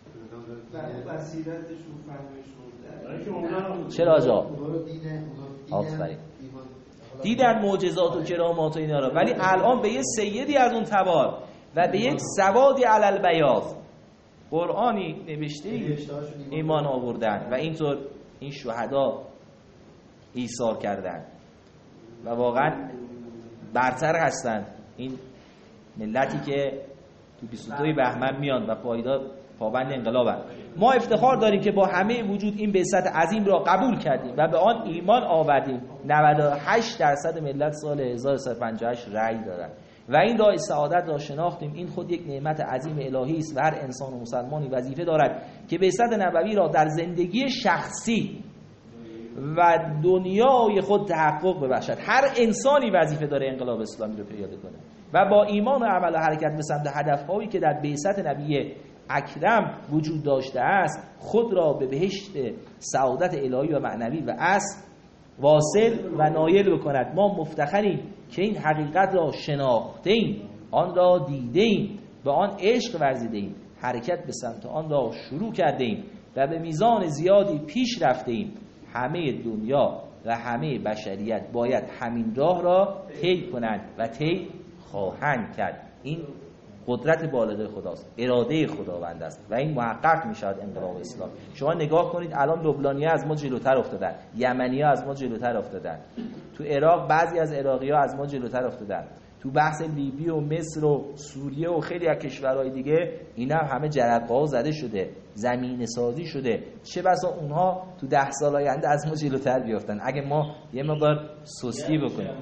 چرا حاج آقا؟ آفرین. دیدن معجزات و کرامات و اینا رو، ولی الان به یه سیدی از اون تبار و به یک سوادی علل بیاض قرآنی نوشته ایمان آوردن و اینطور این شهدا ایثار کردن و واقعا برتر هستن این ملتی که تو بیست و دو بهمن میان و پایدار پابند انقلابن. ما افتخار داریم که با همه وجود این بعثت عظیم را قبول کردیم و به آن ایمان آوردیم. نود و هشت درصد ملت سال هزار و سیصد و پنجاه و هشت رأی دادن و این راه سعادت را شناختیم. این خود یک نعمت عظیم الهی است و هر انسان و مسلمانی وظیفه دارد که بعثت نبوی را در زندگی شخصی و دنیای خود تحقق ببخشد. هر انسانی وظیفه داره انقلاب اسلامی رو پیاده کنه و با ایمان و عمل و حرکت به سمت هدفهایی که در بعثت نبی اکرم وجود داشته است خود را به بهشت سعادت الهی و معنوی و اصل واصل و نایل بکند. ما مفتخریم که این حقیقت را شناختیم، آن را دیدیم، به آن عشق ورزیدیم، حرکت به سمت آن را شروع کردیم و به میزان زیادی پیش رفتیم. همه دنیا و همه بشریت باید همین راه را طی کنند و طی خواهند کرد. این قدرت بالغ خداست، اراده خداوند است و این محقق می شود انقلاب اسلام. شما نگاه کنید الان لبنانی‌ها از ما جلوتر افتادن، یمنی‌ها از ما جلوتر افتادن، تو عراق بعضی از عراقی‌ها از ما جلوتر افتادن، تو بحث لیبی و مصر و سوریه و خیلی از کشورهای دیگه اینا همه جرقه‌ها زده شده، زمین سازی شده. چه بسا اونها تو ده سال آینده از ما جلوتر بیافتن اگه ما یه مقدار سستی بکنیم.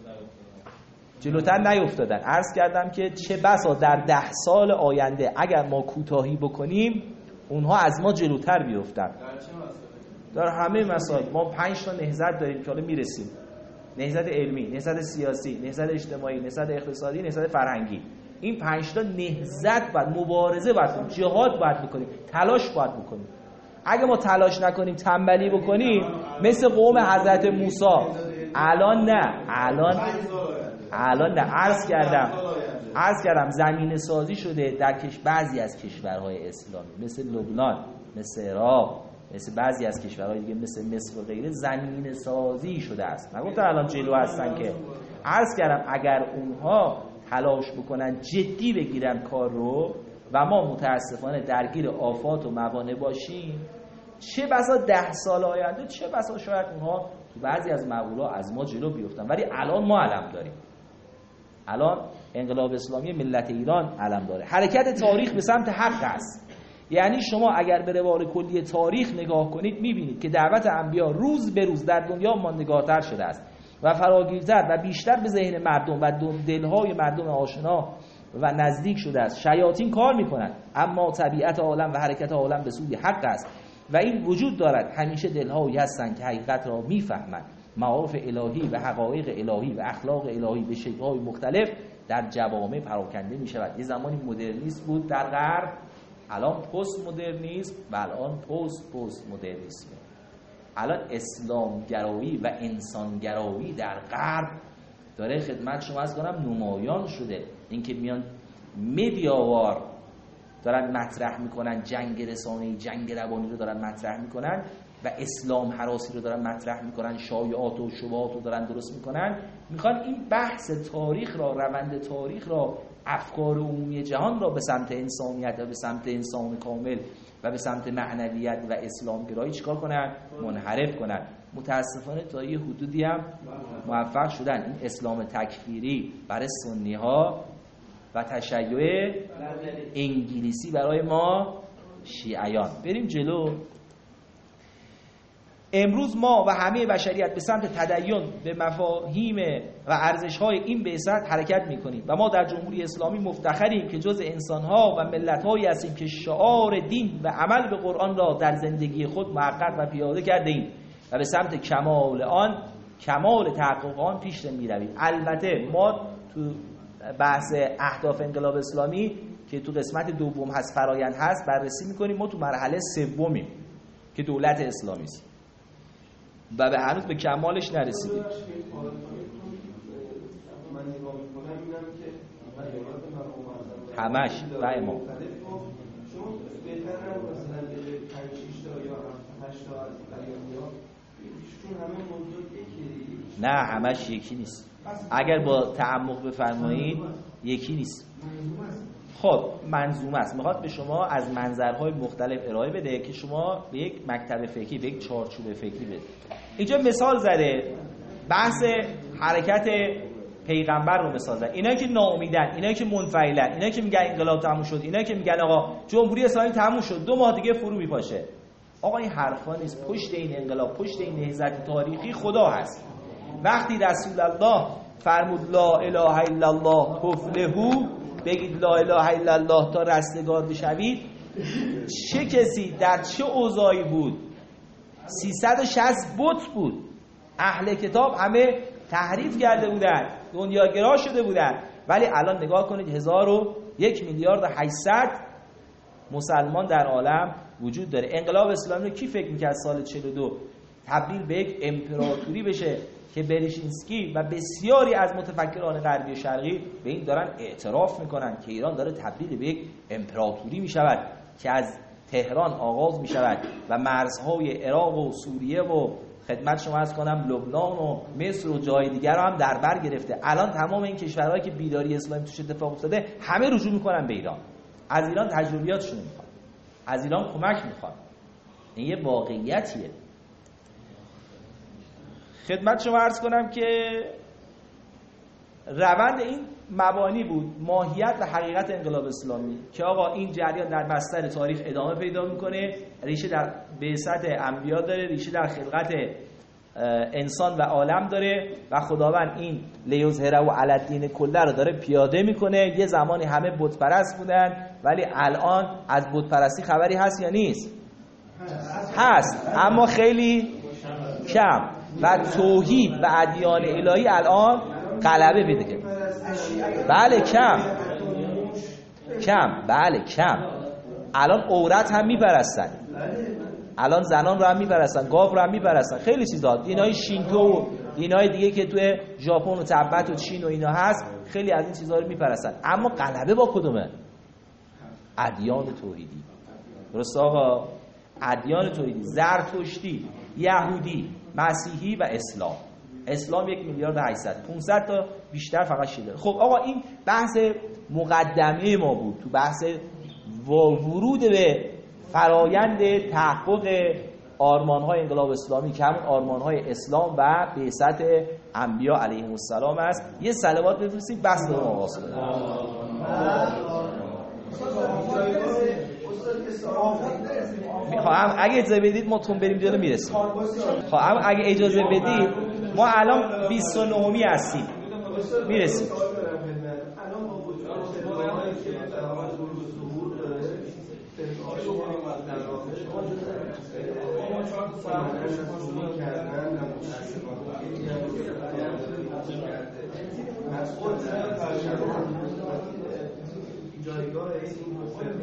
جلوتر نیفتادن. عرض کردم که چه بسا در ده سال آینده اگر ما کوتاهی بکنیم اونها از ما جلوتر بیفتن. در همه مسائل ما پنج تا نهضت داریم که حالا میرسیم. نهضت علمی، نهضت سیاسی، نهضت اجتماعی، نهضت اقتصادی، نهضت فرهنگی. این پنج تا نهضت باید مبارزه باید کنیم، جهاد باید بکنیم، تلاش باید بکنیم. اگه ما تلاش نکنیم، تنبلی بکنیم، مثل قوم حضرت موسی الان نه الان الان نه عرض کردم عرض کردم زمین سازی شده در کش بعضی از کشورهای اسلامی مثل لبنان، مثل عراق، مثل بعضی از کشورهای دیگه مثل مصر و غیره زمین سازی شده است. نگفتم الان جلو هستن که. عرض کردم اگر اونها تلاش بکنن، جدی بگیرن کار رو، و ما متاسفانه درگیر آفات و موانع باشیم، چه بسا ده سال آینده چه بسا شاید اونها تو بعضی از موضوعا از ما جلو بیفتن، ولی الان ما علم داریم. الان انقلاب اسلامی ملت ایران علم داره. حرکت تاریخ به سمت حق است. یعنی شما اگر به روال کلی تاریخ نگاه کنید میبینید که دعوت انبیا روز به روز در دنیا ماندگارتر شده است و فراگیرتر و بیشتر به ذهن مردم و دلهای مردم آشنا و نزدیک شده است. شیاطین کار میکنند، اما طبیعت عالم و حرکت عالم به سوی حق است و این وجود دارد. همیشه دلهایی هستند که حقیقت را میفهمند. معارف الهی و حقایق الهی و اخلاق الهی به شکل‌های مختلف در جوامع پراکنده میشود. یه زمانی مدرنیسم بود در غرب، الان پست مدرنیسم و الان پست پست مدرنیسم. الان اسلام گرایی و انسان گرایی در غرب داره خدمت شما از کنم نمایان شده. اینکه میان مدیاوار دارن مطرح میکنن، جنگ رسانه‌ای، جنگ روانی رو دارن مطرح میکنن و اسلام هراسی رو دارن مطرح میکنن، شایعات و شبهات رو دارن درست میکنن. میخوان این بحث تاریخ را، روند تاریخ را، افکار عمومی جهان را به سمت انسانیت و به سمت انسان کامل و به سمت معنویت و اسلام گرایی چیکار کنن؟ منحرف کنن. متاسفانه تا یه حدودی هم موفق شدن. این اسلام تکفیری برای سنی ها و تشیع انگلیسی برای ما شیعیان. بریم جلو. امروز ما و همه بشریت به سمت تدین به مفاهیم و ارزش‌های این بعثت حرکت می‌کنیم و ما در جمهوری اسلامی مفتخریم که جز انسان‌ها و ملت‌هایی هستیم که شعار دین و عمل به قرآن را در زندگی خود محقق و پیاده کرده‌ایم و به سمت کمال آن، کمال تحقق آن پیش می‌رویم. البته ما تو بحث اهداف انقلاب اسلامی که تو قسمت دوم هست، فرایند هست، بررسی می‌کنیم. ما تو مرحله سومیم که دولت اسلامی است و به هنوز به کمالش نرسیدیم. من نگاه میکنم اینم که بیانات مرحوم اعظم همش و امام شما بهتر هم مثلا به پنج شش تا یا هشت تا از بیانی‌ها چون همه موضوع یکی، نه همش یکی نیست. اگر با تعمق بفرمایید یکی نیست. خب منظومه است، میخواد به شما از منظرهای مختلف ارائه بده که شما به یک مکتب فکری، به یک چارچوب فکری بده. اینجا مثال زده، بحث حرکت پیغمبر رو مثال زده. اینایی که ناامیدن، اینایی که منفعلن، اینایی که میگن انقلاب تموم شد، اینایی که میگن آقا جمهوری اسلامی تموم شد، دو ماه دیگه فرو میپاشه. آقا این حرفا نیست. پشت این انقلاب، پشت این نهضت تاریخی خدا هست. وقتی رسول الله فرمود لا اله الا الله تفلحوا، بگید لا اله الا الله تا رستگار بشوید، چه کسی در چه اوضاعی بود؟ سیصد و شصت بت بود. اهل کتاب همه تحریف کرده بودن، دنیاگرا شده بودن، ولی الان نگاه کنید هزار و یک میلیارد و هشتصد مسلمان در عالم وجود داره. انقلاب اسلامی رو کی فکر میکرد سال چهل و دو تبدیل به یک امپراتوری بشه که برشینسکی و بسیاری از متفکران غربی و شرقی به این دارن اعتراف میکنن که ایران داره تبدیل به یک امپراتوری میشود که از تهران آغاز میشود و مرزهای عراق و سوریه و خدمت شما عرض کنم لبنان و مصر و جای دیگر رو هم در بر گرفته. الان تمام این کشورهایی که بیداری اسلامی توش اتفاق افتاده همه رجوع میکنن به ایران، از ایران تجربیاتشون میخوان، از ایران کمک میخوان. این یه واقعیتیه. خدمت شما عرض کنم که روند این مبانی بود، ماهیت و حقیقت انقلاب اسلامی، که آقا این جریان در بستر تاریخ ادامه پیدا میکنه، ریشه در بعثت انبیا داره، ریشه در خلقت انسان و عالم داره و خداوند این لیظهره و علی الدین کله رو داره پیاده میکنه. یه زمانی همه بت پرست بودن، ولی الان از بت پرستی خبری هست یا نیست؟ هست، اما خیلی کم. و توحید و ادیان الهی الان غلبه پیدا کرد. بله کم کم بله کم. الان عورت هم میپرستن، الان زنان رو هم میپرستن، گاو رو هم میپرستن، خیلی چیزا. دینای شینتو و دینای دیگه که توی ژاپن و تبت و چین و اینا هست، خیلی از این چیزا رو میپرستن. اما غلبه با کدومه؟ ادیان توحیدی. درست آقا؟ ادیان توحیدی، زرتشتی، یهودی، مسیحی و اسلام. اسلام یک میلیارد و هشتصد، پانصد تا بیشتر فقط شده. خب آقا این بحث مقدمه ما بود تو بحث و ورود به فرایند تحقق آرمان‌های انقلاب اسلامی که همون آرمان‌های اسلام و بعثت انبیا علیهم السلام است. یه صلوات بفرستید بحث رو آغاز کنیم. خواهم اگه اجازه بدید ما تون بریم جلو میرسیم. خواهم اگه اجازه بدید ما الان بیست و نهمی هستیم میرسیم. جایگاه این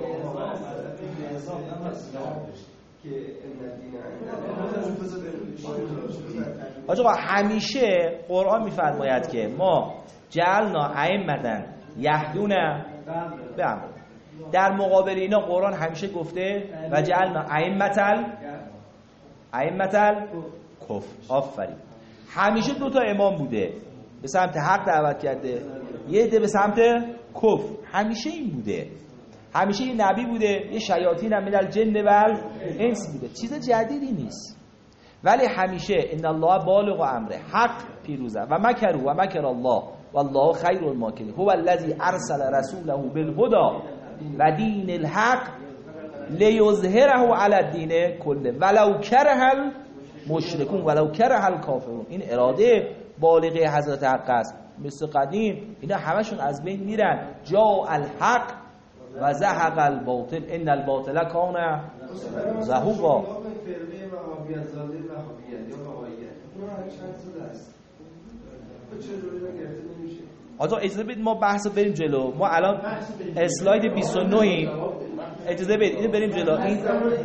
آقا همیشه قرآن میفرماید که ما جعلنا ائمة یهدون بامر. در مقابل اینا قرآن همیشه گفته و جعلنا ائمة ائمة کفر. آفرین. همیشه دو تا امام بوده، به سمت حق دعوت کرده، یه عده به سمت کفر. همیشه این بوده، همیشه یه نبی بوده، یه شیاطین هم من الجن و انس بوده، چیز جدیدی نیست. ولی همیشه ان الله بالغ امره، حق پیروزه. و مکروا و مکر الله والله خیر الماکرین هو الذی ارسل رسوله بالهدى و دین الحق لیظهره علی الدین کله ولو کره المشرکون ولو کره الکافرون. این اراده بالغه حضرت حق است. مثل قدیم اینا همشون از بین میرن. جاء الحق و زهق الباطل ان الباطل کان زهوقا. آقا اجازه بدید ما بحث رو بریم جلو. ما الان اسلاید بیست و نه ایم. اجازه بدید اینو بریم جلو. این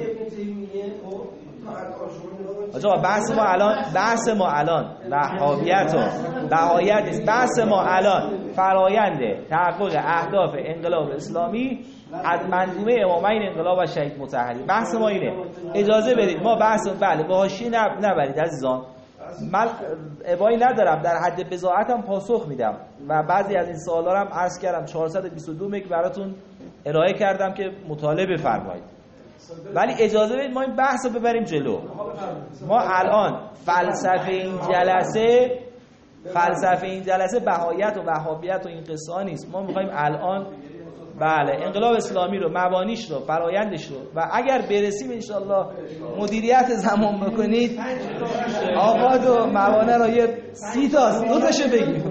آقا بحث ما الان بحث ما الان وهابیت و بهاییت نیست. بحث ما الان فرایند تحقق اهداف انقلاب اسلامی از منظومه امامین انقلاب و شهید مطهری. بحث ما اینه. اجازه بدید ما بحث بله به حاشیه نبرید عزیزان. من ابایی ندارم، در حد بضاعتم پاسخ میدم و بعضی از این سوالا رو هم عرض کردم چهارصد و بیست و دو مگ براتون ارائه کردم که مطالعه بفرمایید. ولی اجازه بدید ما این بحث رو ببریم جلو. ما الان فلسفه این جلسه فلسفه این جلسه بهاییت و وهابیت و این قصه ها نیست. ما میخوایم الان بله انقلاب اسلامی رو، مبانیش رو، فرایندش رو و اگر برسیم انشالله مدیریت زمان بکنید آباد و موانع رو یه سی تاست دو تاشو بگیم.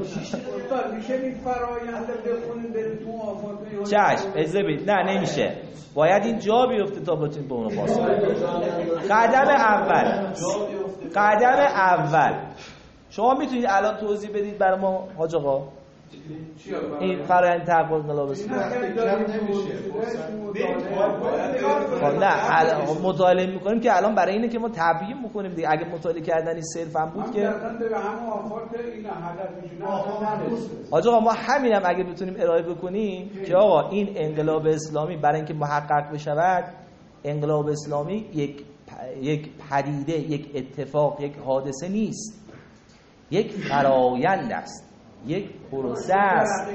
چشم اجازه بدید. نه نمیشه، باید این جا بیفته تا بتونیم به اونو پاس بدیم. قدم اول قدم اول شما میتونید الان توضیح بدید برای ما حاج آقا این فرآیند تحقق انقلاب اسلامی؟ خب نه مطالعه میکنیم که الان برای اینه که ما تبیین میکنیم دیگه. اگه مطالعه کردنی صرفا بود که آقا ما همینم اگه بتونیم ارائه بکنیم که آقا این انقلاب اسلامی برای اینکه محقق بشود، انقلاب اسلامی یک یک پدیده، یک اتفاق، یک حادثه نیست، یک فرایند است، یک پروسه است.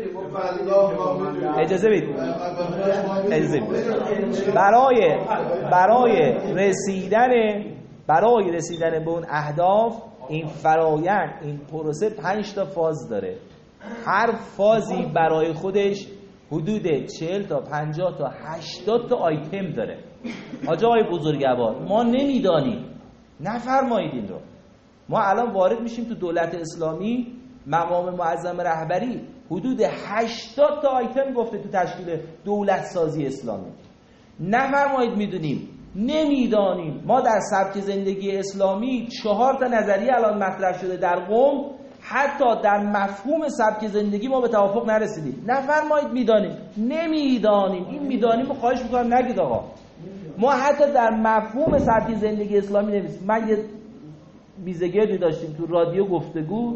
اجازه بدید اجازه بدید برای برای رسیدن برای رسیدن به اون اهداف این فرایند، این پروسه پنج تا فاز داره. هر فازی برای خودش حدود چهل تا پنجاه تا هشتاد تا آیتم داره. حاج آقای بزرگوار ما نمیدانیم، نفرمایید این رو. ما الان وارد میشیم تو دولت اسلامی، مقام معظم رهبری حدود هشتاد تا آیتم گفته تو تشکیل دولت سازی اسلامی. نفرمایید میدونیم، نمیدانیم. ما در سبک زندگی اسلامی چهار تا نظریه الان مطرح شده در قم، حتی در مفهوم سبک زندگی ما به توافق نرسیدیم. نفرمایید میدانیم، نمیدانیم. این میدانیم رو خواهش میکنم نگید آقا. ما حتی در مفهوم سبک زندگی اسلامی نمیدونیم. من یه میزگردی داشتیم تو رادیو گفتگو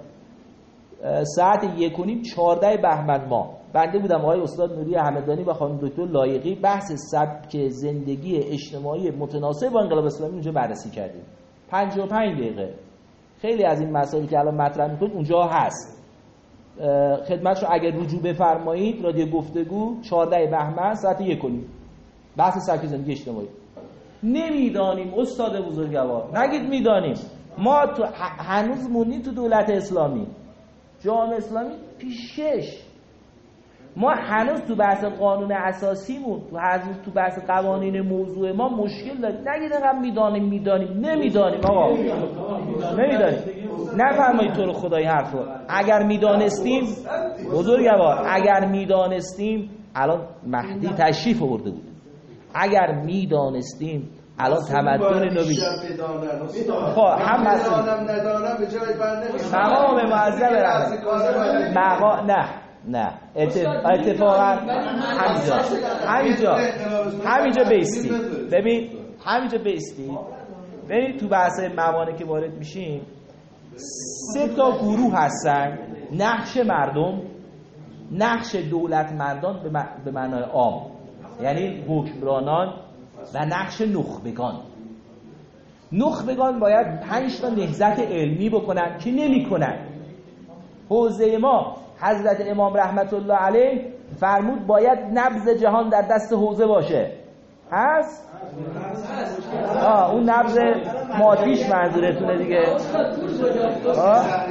ساعت یک و نیم چهارده بهمن ماه، بنده بودم آقای استاد نوری همدانی و خانم دکتر لایقی، بحث سبک زندگی اجتماعی متناسب با انقلاب اسلامی اونجا بررسی کردیم. پنجاه و پنج دقیقه خیلی از این مسائلی که الان مطرح می‌کنید اونجا هست. خدمتشو اگر رجوع بفرمایید رادیو گفتگو چهاردهم بهمن ساعت یک و نیم بحث سبک زندگی اجتماعی. نمیدانیم استاد بزرگوار، نگید میدانیم. ما تو هنوز موندیم تو دولت اسلامی، جامعه اسلامی پیشش. ما هنوز تو بحث قانون اساسیمون، تو هنوز تو بحث قوانین موضوع ما مشکل داریم. نگید انقدر میدانیم میدانیم نمیدانیم آقا، نمیدانیم. نفرمایید تو رو خدای حرفو. اگر میدانستیم بزرگوار، اگر میدانستیم الان مهدی تشریف آورده بود. اگر میدانستیم الان تمدن نوین خب هم مسئله ندانم به جای بنده مقام معظم رحمت مقام نه نه اتفاقا همینجا همینجا همینجا بیستی. ببین همینجا بیستی. ببین تو بحث موانع که وارد میشیم سه تا گروه هستن: نقش مردم، نقش دولت مردان به معنای عام یعنی حکمرانان، و نقش نخبگان. نخبگان باید پنج تا نهضت علمی بکنن که نمی کنن. حوزه ما حضرت امام رحمت الله علیه فرمود باید نبض جهان در دست حوزه باشه. هست؟ آه اون نبض مادیش منظورتونه دیگه. آه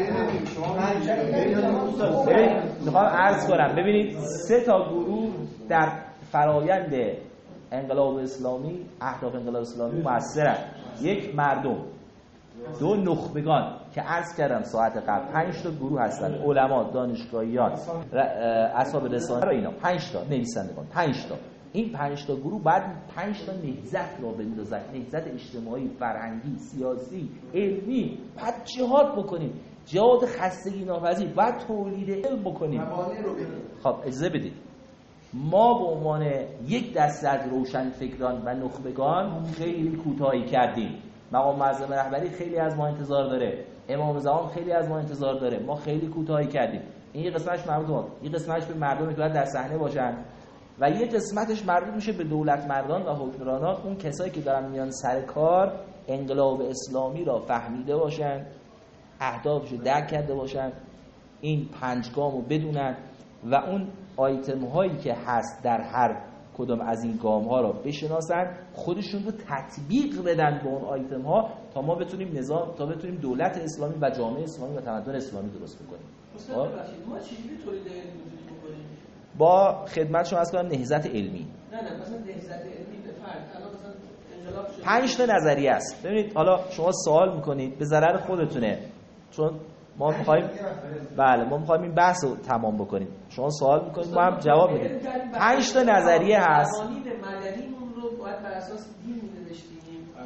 ببین میخوام عرض کنم، ببینید سه تا گروه در فرایند انقلاب اسلامی، اهداف انقلاب اسلامی مؤثرن. یک مردم، دو نخبگان که عرض کردم ساعت قبل پنج تا گروه هستن: علما، دانشگاهیان، اصحاب رسانه، اینا پنج تا نویسندگان. پنج تا این پنج تا گروه بعد پنج تا نهضت را بندازن، نهضت اجتماعی، فرهنگی، سیاسی، علمی. بعد جهاد بکنیم، جهاد خستگی ناپذیر، بعد تولید علم بکنیم. خب اجازه بدید ما به عنوان یک دسته از روشنفکران و نخبگان خیلی کوتاهی کردیم. مقام معظم رهبری خیلی از ما انتظار داره، امام زمان خیلی از ما انتظار داره، ما خیلی کوتاهی کردیم. این یه قسمتش مربوط به ما، یه قسمتش به مردمی که باید در صحنه باشن، و یه قسمتش مربوط میشه به دولت مردان و حکمرانان، اون کسایی که دارن میان سر کار انقلاب اسلامی را فهمیده باشن، اهدافش رو درک کرده باشن، این پنجگامو بدونن و اون آیتم هایی که هست در هر کدام از این گام ها را بشناسن، خودشون رو تطبیق بدن به اون آیتم ها تا ما بتونیم نظام، تا بتونیم دولت اسلامی و جامعه اسلامی و تمدن اسلامی درست بکنیم. ما چجوری تولید علم میتونیم بکنیم؟ با خدمت شما از کنم نهضت علمی. نه نه مثلا نهضت علمی به فرد الان مثلا انقلاب شد. پنج تا نظریه است. ببینید حالا شما سوال میکنید به ضرر خودتونه، چون ما می‌خوایم بله ما می‌خوایم این بحث رو تمام بکنیم. شما سوال می‌کنید ما هم جواب میدیم. پنج تا نظریه هست. قوانین مدنیمون رو باید بر اساس دین نوشتیم.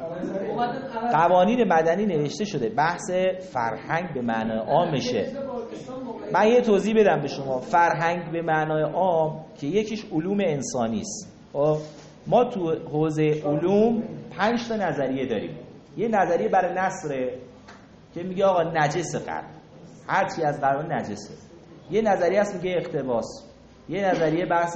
قوانین مدنی نوشته شده، بحث فرهنگ به معنای عامشه. من یه توضیح بدم به شما. فرهنگ به معنای عام که یکیش علوم انسانی است. ما تو حوزه علوم پنج تا نظریه داریم. یه نظریه برای نصر که میگه آقا نجس قلب، هر چی از قلب نجسه. یه نظریه هست میگه اقتباس. یه نظریه بحث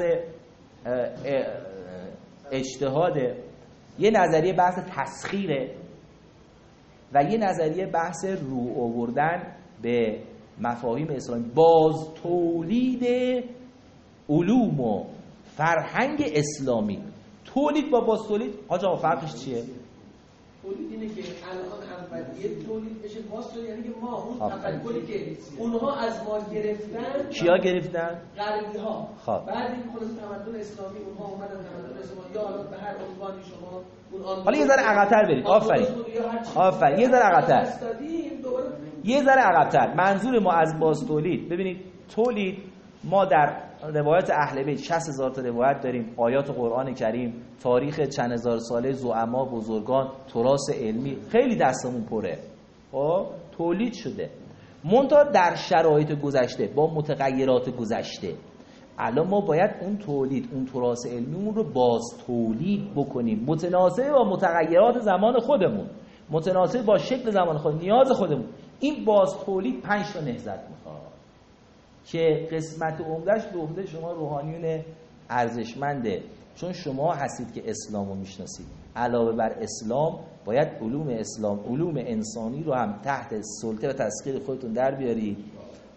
اجتهاده. یه نظریه بحث تسخیره و یه نظریه بحث رو آوردن به مفاهیم اسلامی، باز تولید علوم و فرهنگ اسلامی. تولید با باز تولید حاج آقا فرقش چیه؟ تولید اینه که الان اولیه تولید بشه، باز تولید یعنی که ما اون تفکری که اونها از ما گرفتن. کیا گرفتن؟ غربی ها. خب بعد این خلاص تمدن اسلامی اونها اومدن تمدن اسلامی، یا الان به هر عنوانی شما اون آن حالا یه ذره عقب‌تر برید. آفرین آفرین یه ذره عقب‌تر یه ذره عقب‌تر منظور ما از باز تولید. ببینید تولید ما در روایت اهل بیت شصت هزار تا روایت داریم، آیات قرآن کریم، تاریخ چند هزار ساله زعما، بزرگان، تراث علمی، خیلی دستمون پره. خب تولید شده منتها در شرایط گذشته با متغیرات گذشته. الان ما باید اون تولید، اون تراث علمیمون رو باز تولید بکنیم، متناسب با متغیرات زمان خودمون، متناسب با شکل زمان خود، نیاز خودمون. این باز تولید پنج تا نهضت میخواد که قسمت عمدهش به عهده شما روحانیون ارزشمنده، چون شما هستید که اسلام رو میشناسید. علاوه بر اسلام باید علوم اسلام، علوم انسانی رو هم تحت سلطه و تسخیر خودتون در بیارید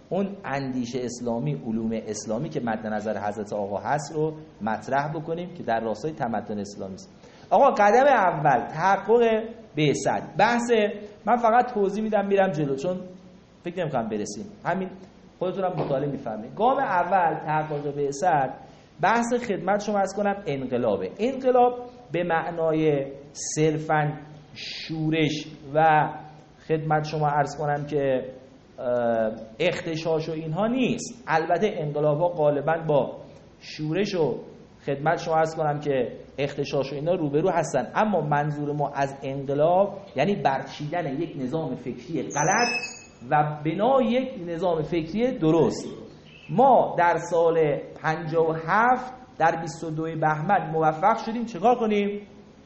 اون اندیشه اسلامی، علوم اسلامی که مد نظر حضرت آقا هست رو مطرح بکنیم که در راستای تمدن اسلامی است. آقا قدم اول تحقق بعثت. بحث من فقط توضیح میدم میرم جلو چون فکر نمی‌کنم برسیم، همین خودتونم مطالعه میفهمید. گام اول تحقق بعثت، بحث خدمت شما عرض کنم انقلابه. انقلاب به معنای صرفاً شورش و خدمت شما عرض کنم که اختشاش و اینها نیست. البته انقلاب ها غالباً با شورش و خدمت شما عرض کنم که اختشاش و اینا روبرو هستن، اما منظور ما از انقلاب یعنی برچیدن یک نظام فکری غلط و بنای یک نظام فکری درست. ما در سال پنجاه و هفت در بیست و دو بهمن موفق شدیم چیکار کنیم؟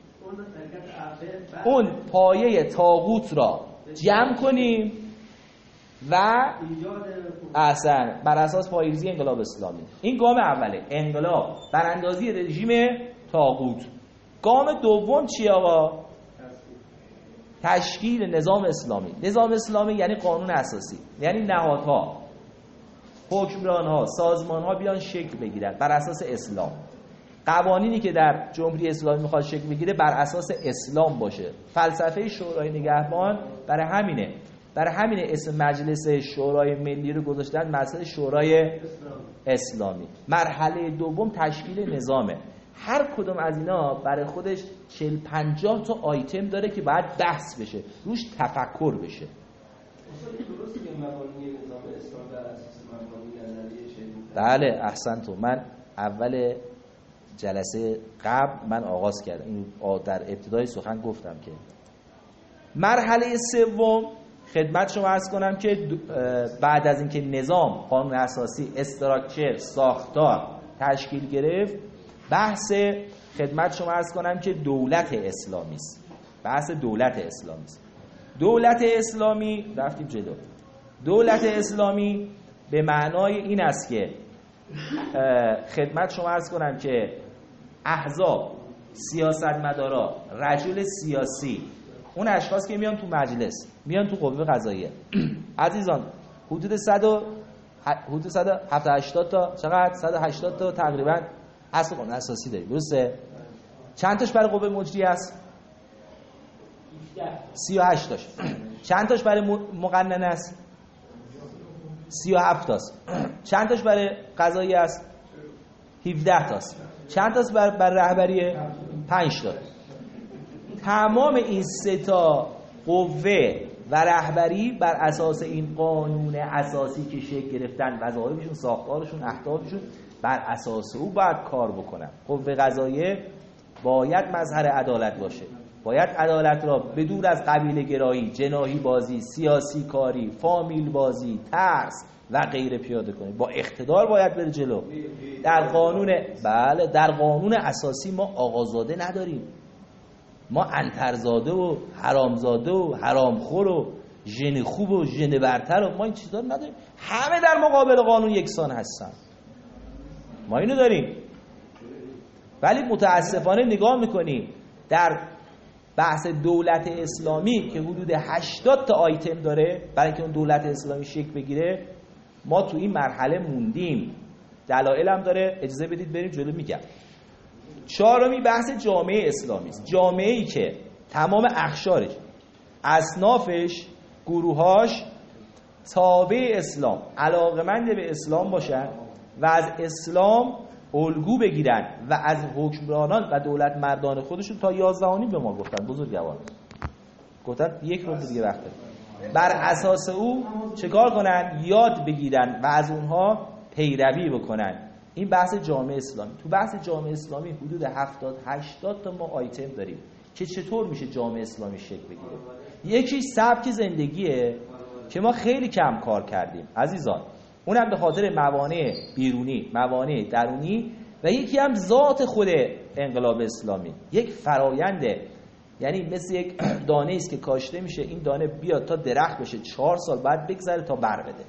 اون پایه طاغوت را جمع کنیم و احسن بر اساس پایه‌ریزی انقلاب اسلامی. این گام اوله، انقلاب براندازی رژیم طاغوت. گام دوم چیه آقا؟ تشکیل نظام اسلامی. نظام اسلامی یعنی قانون اساسی، یعنی نهادها، حکمرانها، سازمانها بیان شکل بگیرن بر اساس اسلام. قوانینی که در جمهوری اسلامی میخواد شکل بگیره بر اساس اسلام باشه. فلسفه شورای نگهبان برای همینه، برای همینه اسم مجلس شورای ملی رو گذاشتن مجلس شورای اسلامی. مرحله دوم تشکیل نظامه. هر کدوم از اینا برای خودش چهل پنجاه تا آیتم داره که باید بحث بشه، روش تفکر بشه. درسته که مبانی نظام اسلام بر اساس مبانی نظریه شیخ. بله احسنتون. من اول جلسه قبل من آغاز کردم، این در ابتدای سخن گفتم که مرحله سوم خدمت شما عرض کنم که بعد از اینکه نظام، قانون اساسی، استراکچر، ساختار تشکیل گرفت، بحث خدمت شما عرض کنم که دولت اسلامی است. بحث دولت اسلامی است. دولت اسلامی رفتیم جلو. دولت اسلامی به معنای این است که خدمت شما عرض کنم که احزاب، سیاستمدارا، رجل سیاسی، اون اشخاص که میان تو مجلس، میان تو قوه قضاییه، عزیزان حدود صد و حدود صد و هفتاد هشتاد تا چقدر صد و هشتاد تا تقریبا اصل قانون اساسی داریم، درسته؟ چند تاش برای قوه مجریه است؟ سی و هشت تاش. چند تاش برای مقننه است؟ سی و هفت تاست. چند تاش برای قضایی است؟ هفده تاست. چند تاست بر, بر رهبریه؟ پنج تا. تمام این سه تا قوه و رهبری بر اساس این قانون اساسی که شکل گرفتن، وظایفشون، ساختارشون، اهدافشون، بر اساس او باید کار بکنن. قوه قضاییه باید مظهر عدالت باشه. باید عدالت را بدور از قبیله گرایی، جناحی بازی، سیاسی کاری، فامیل بازی، ترس و غیره پیاده کنه. با اقتدار باید بره جلو. در قانون بله در قانون اساسی ما آقازاده نداریم. ما عنترزاده و حرامزاده و حرامخور و ژن خوب و ژن برتر و ما این چیزا نداریم. همه در مقابل قانون یکسان هستن. ما اینو داریم. ولی متاسفانه نگاه میکنیم در بحث دولت اسلامی که حدود هشتاد تا آیتم داره برای اینکه اون دولت اسلامی شکل بگیره، ما تو این مرحله موندیم. دلایل هم داره، اجازه بدید بریم جلو میگم. چهارمی بحث جامعه اسلامی است. جامعه‌ای که تمام اقشارش، اصنافش، گروهاش تابع اسلام، علاقمند به اسلام باشن و از اسلام الگو بگیرن و از حکمرانان و دولت مردان خودشون تا یازدهانی به ما گفتن بزرگوار گفتن یک رو دیگه وقت بر اساس او چه کار کنن؟ یاد بگیرن و از اونها پیروی بکنن. این بحث جامعه اسلامی. تو بحث جامعه اسلامی حدود هفتاد هشتاد تا ما آیتم داریم که چطور میشه جامعه اسلامی شکل بگیره. یکی سبک زندگیه که ما خیلی کم کار کردیم عزیزان، اونم به خاطر موانع بیرونی، موانع درونی، و یکی هم ذات خود انقلاب اسلامی. یک فراینده، یعنی مثل یک دانه است که کاشته میشه، این دانه بیاد تا درخت بشه چهار سال بعد بگذره تا بر بده.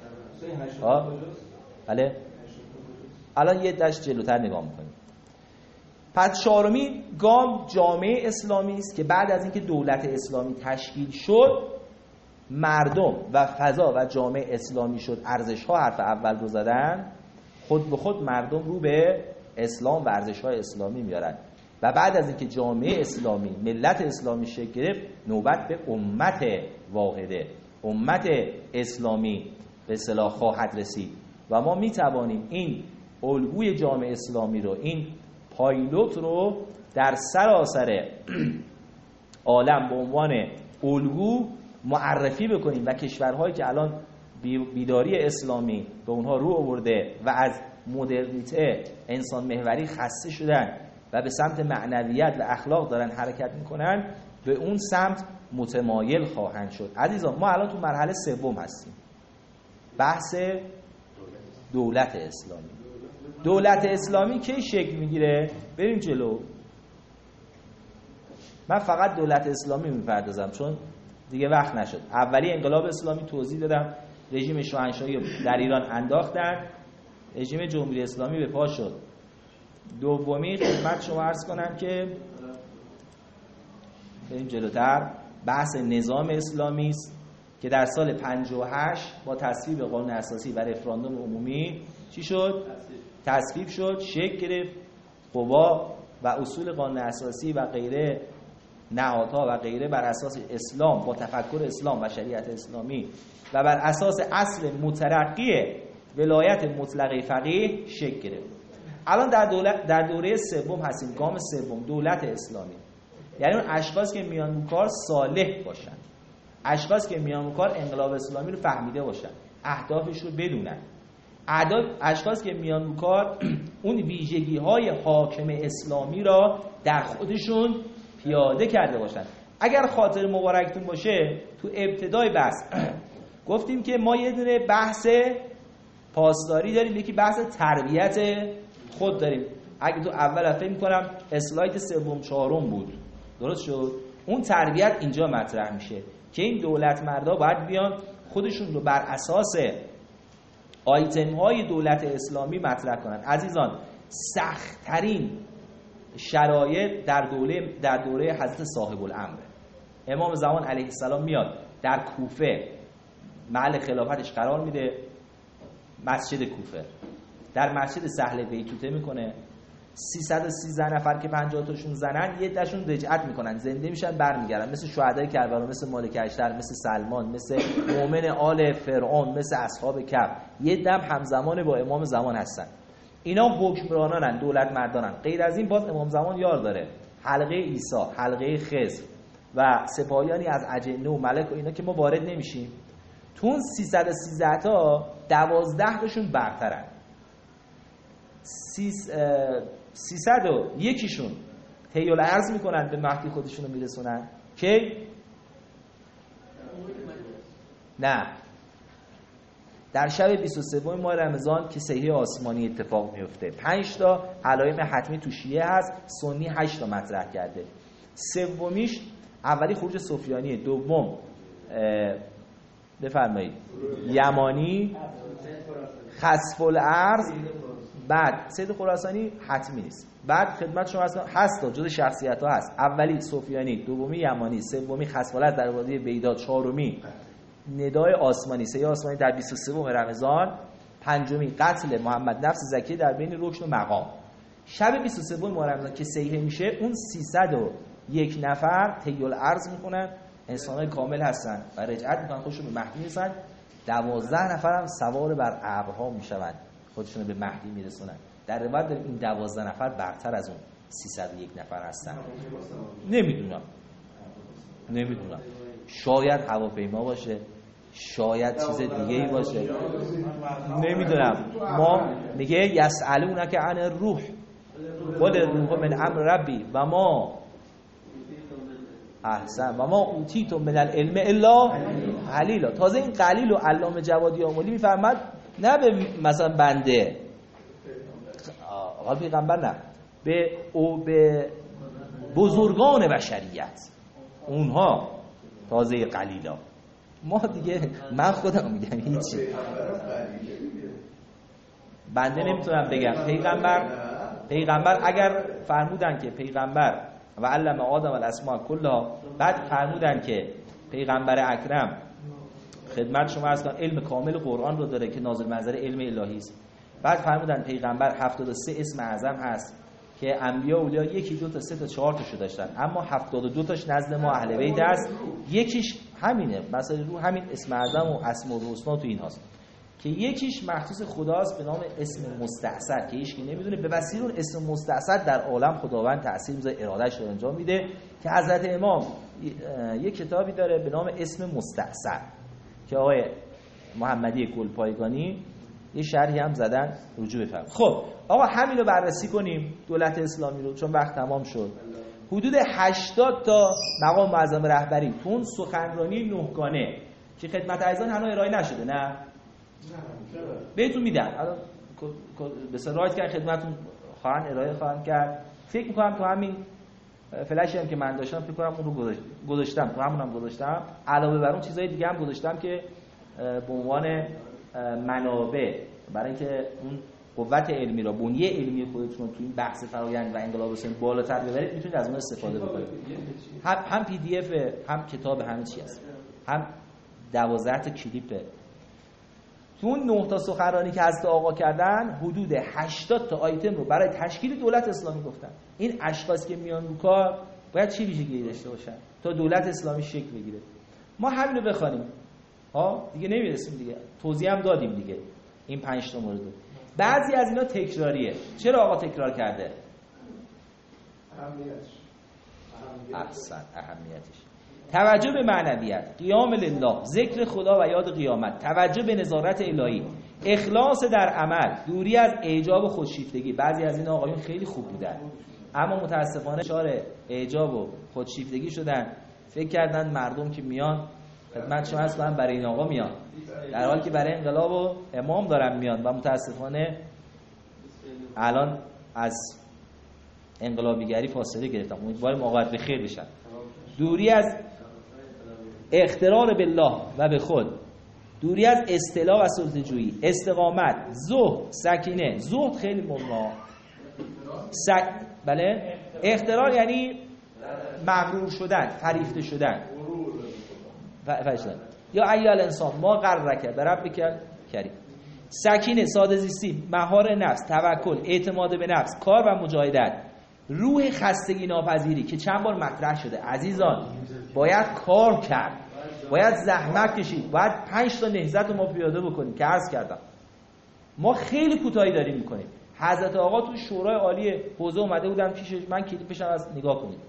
بله الان یه دشت جلوتر نگاه میکنیم. پس چهارمی گام جامعه اسلامی است که بعد از اینکه دولت اسلامی تشکیل شد مردم و فضا و جامعه اسلامی شد ارزش ها حرف اول رو زدن، خود به خود مردم رو به اسلام و ارزش های اسلامی میارن و بعد از اینکه جامعه اسلامی، ملت اسلامی شکل گرفت، نوبت به امت واحده، امت اسلامی به اصطلاح خواهد رسید و ما میتوانیم این الگوی جامعه اسلامی رو، این پایلوت رو در سراسر عالم به عنوان الگو معرفی بکنیم و کشورهایی که الان بیداری اسلامی به اونها رو آورده و از مدرنیته انسان محوری خسته شدن و به سمت معنویت و اخلاق دارن حرکت میکنن، به اون سمت متمایل خواهند شد. عزیزان ما الان تو مرحله سوم هستیم، بحث دولت اسلامی. دولت اسلامی کی شکل میگیره؟ بریم جلو. من فقط دولت اسلامی میپردازم چون دیگه وقت نشد. اولی انقلاب اسلامی توضیح دادم، رژیم شاهنشاهی در ایران انداختن، رژیم جمهوری اسلامی به پا شد. دومی خدمت شما عرض کنم که بریم جلوتر، بحث نظام اسلامی است که در سال پنجاه و هشت با تصویب قانون اساسی و رفراندوم عمومی چی شد؟ تصویب شد، شکل گرفت. قوا و اصول قانون اساسی و غیره، نهادها و غیره بر اساس اسلام با تفکر اسلام و شریعت اسلامی و بر اساس اصل مترقی ولایت مطلقه فقیه شکل گرفت. الان در دولت در دوره سوم هستیم، گام سوم، دولت اسلامی. یعنی اون اشخاص که میان رو کار صالح باشن، اشخاص که میان رو کار انقلاب اسلامی رو فهمیده باشن، اهدافش رو بدونن، اشخاص که میان رو کار اون ویژگی های حاکم اسلامی را در خودشون پیاده کرده باشن. اگر خاطر مبارکتون باشه تو ابتدای بحث گفتیم که ما یه دونه بحث پاسداری داریم، یکی بحث تربیت خود داریم. اگه تو اول فکر می‌کنم اسلاید سوم چهارم بود، درست شد؟ اون تربیت اینجا مطرح میشه که این دولت مردا باید بیان خودشون رو بر اساس آیتم های دولت اسلامی مطرح کنن. عزیزان سخت‌ترین شرایط در دوره در دوره حضرت صاحب الامر، امام زمان علیه السلام میاد در کوفه محل خلافتش قرار میده، مسجد کوفه، در مسجد سهل بیتوته میکنه، سیصد و سیزده نفر که پنجاه تاشون زنن، یه دشون رجعت میکنن، زنده میشن برمیگردن، مثل شهدای کربلا، مثل مالک اشتر، مثل سلمان، مثل مؤمن آل فرعون، مثل اصحاب کهف، یه دم همزمان با امام زمان هستن. اینا حکمرانانن، دولت مردانن. غیر از این باز امام زمان یار داره، حلقه عیسی، حلقه خضر و سپاهیانی از اجنه و ملک و اینا که ما وارد نمیشیم. تو اون سیصد و سیزده تا دوازده تاشون برترن، سیصد و یکیشون تیول عرض میکنن به مهدی خودشون رو میرسونن که نه در شب بیست و سوم ماه رمضان که صحیح آسمانی اتفاق میفته. پنج تا علائم حتمی تو شیعه هست، سنی هشت تا مطرح کرده. سومیش اولی خروج سفیانی، دوم بفرمایید یمانی، خسف الارض، بعد سید خراسانی حتمی نیست، بعد خدمت شما هست هست جز شخصیت ها هست، اولی سفیانی، دومی یمانی، سومی خسف الارض در وادی بیداد، چهارمی ندای آسمانی، سید آسمانی در بیست و سوم رمضان، پنجمی قتل محمد نفس زکی در بین رکن و مقام. شب بیست و سوم ماه رمضان که صحیح میشه، اون سیصد و یک نفر تیل عرض میکنن، انسانای کامل هستن و رجعت میکنن، خودشون به مهدی میرسن. دوازده نفر هم سوار بر ابرها میشوند، خودشون به مهدی میرسونن. در روایت داریم این دوازده نفر برتر از اون سیصد و یک نفر هستن. نمیدونم نمیدونم شاید هواپیما باشه، شاید چیز دیگه ای باشه، نمیدونم. ما میگه یسالونک عن الروح قل الروح من امر ربی و ما احسن و ما اوتیتم من العلم الا قلیلا. تازه این قلیل و علامه جوادی آملی میفرماد نه به مثلا بنده آقا پیغمبر، نه به او به بزرگان بشریت، اونها تازه قلیلا. ما دیگه من خودم میگم هیچی، بنده نمیتونم بگم. پیغمبر پیغمبر اگر فرمودن که پیغمبر و علم آدم الاسماء کلها، بعد فرمودن که پیغمبر اکرم خدمت شما عرض کنم علم کامل قرآن رو داره که نازل منظر علم الهی است. بعد فرمودن پیغمبر هفتاد و سه اسم اعظم هست که انبیا و اولیا یکی دو تا سه تا چهار تاشو داشتن، اما هفتاد و دو تاش نزد ما اهل بیت است. یکیش همینه، مثلا رو همین اسم اعظم و اسماء الحسنا تو این هاست که یکیش مخصوص خداست به نام اسم مستعصر که هیچ کی نمیدونه. به وسیله اون اسم مستعصر در عالم خداوند تأثیر میذاره، ارادهش رو انجام میده. که حضرت امام یک کتابی داره به نام اسم مستعصر که آقای محمدی گلپایگانی یه شرحی هم زدن، رجوع بفرمایید. خب آقا همین رو بررسی کنیم دولت اسلامی رو، چون وقت تمام شد. حدود هشتاد تا مقام معظم رهبری تو اون سخنرانی نهگانه که خدمت عزیزان هنوز ارائه نشده، نه بهتون میدن الان به سرایت که خدمتتون خواهن ارائه خواهن کرد. فکر میکنم تو همین فلشی هم که من داشتم فکر کنم اون رو گذاشتم، تو همونم گذاشتم. علاوه بر اون چیزای دیگه هم گذاشتم که به عنوان منابع برای اینکه اون قوت علمی را، بنیه علمی خودتون تو این بحث فرآیند و انقلاب اسلامی بالاتر ببرید، میتونید از اون استفاده بکنید. هم هم پی دی اف، هم کتاب، همه چی هست، هم دوازده تا کلیپ. تو اون نه تا سخنرانی که از آقا کردن حدود هشتاد تا آیتم رو برای تشکیل دولت اسلامی گفتن. این اشخاص که میان رو کار باید چی ویژگی داشته باشن تا دولت اسلامی شکل بگیره. ما همین رو بخوانیم ها، دیگه نمیرسیم دیگه، توضیح هم دادیم دیگه این پنج تا مورد. بعضی از اینا تکراریه. چرا آقا تکرار کرده؟ اهمیتش احسن، اهمیتش توجه به معنویت، قیام لله، ذکر خدا و یاد قیامت، توجه به نظارت الهی، اخلاص در عمل، دوری از اعجاب و خودشیفتگی. بعضی از این آقایون خیلی خوب بودن اما متاسفانه دچار اعجاب و خودشیفتگی شدن، فکر کردن مردم که میان خدمت شما اصلا برای این آقا میان، در حالی که برای انقلاب و امام دارن میان و متاسفانه الان از انقلابیگری فاصله گرفتن. امیدواریم موقعیت به خیر بشن. دوری از اقترار بالله و به خود، دوری از اصطلاح و سلطه‌جویی، استقامت، زهد، سکینه. زهد خیلی مهمه. سک... بله اقترار یعنی مغرور شدن، فریفته شدن، فشدن. یا ایال انسان ما غررک بربک کریم. سکینه، ساده زیستی، مهار نفس، توکل، اعتماد به نفس، کار و مجاهدت. روح خستگی ناپذیری که چند بار مطرح شده. عزیزان باید کار کرد، باید زحمت کشید، باید پنج تا نهضت رو ما پیاده بکنیم که عرض کردم. ما خیلی کوتاهی داریم میکنیم. حضرت آقا تو شورای عالی حوزه اومده بودن پیشش، من کلیپش هم از نگاه کنید،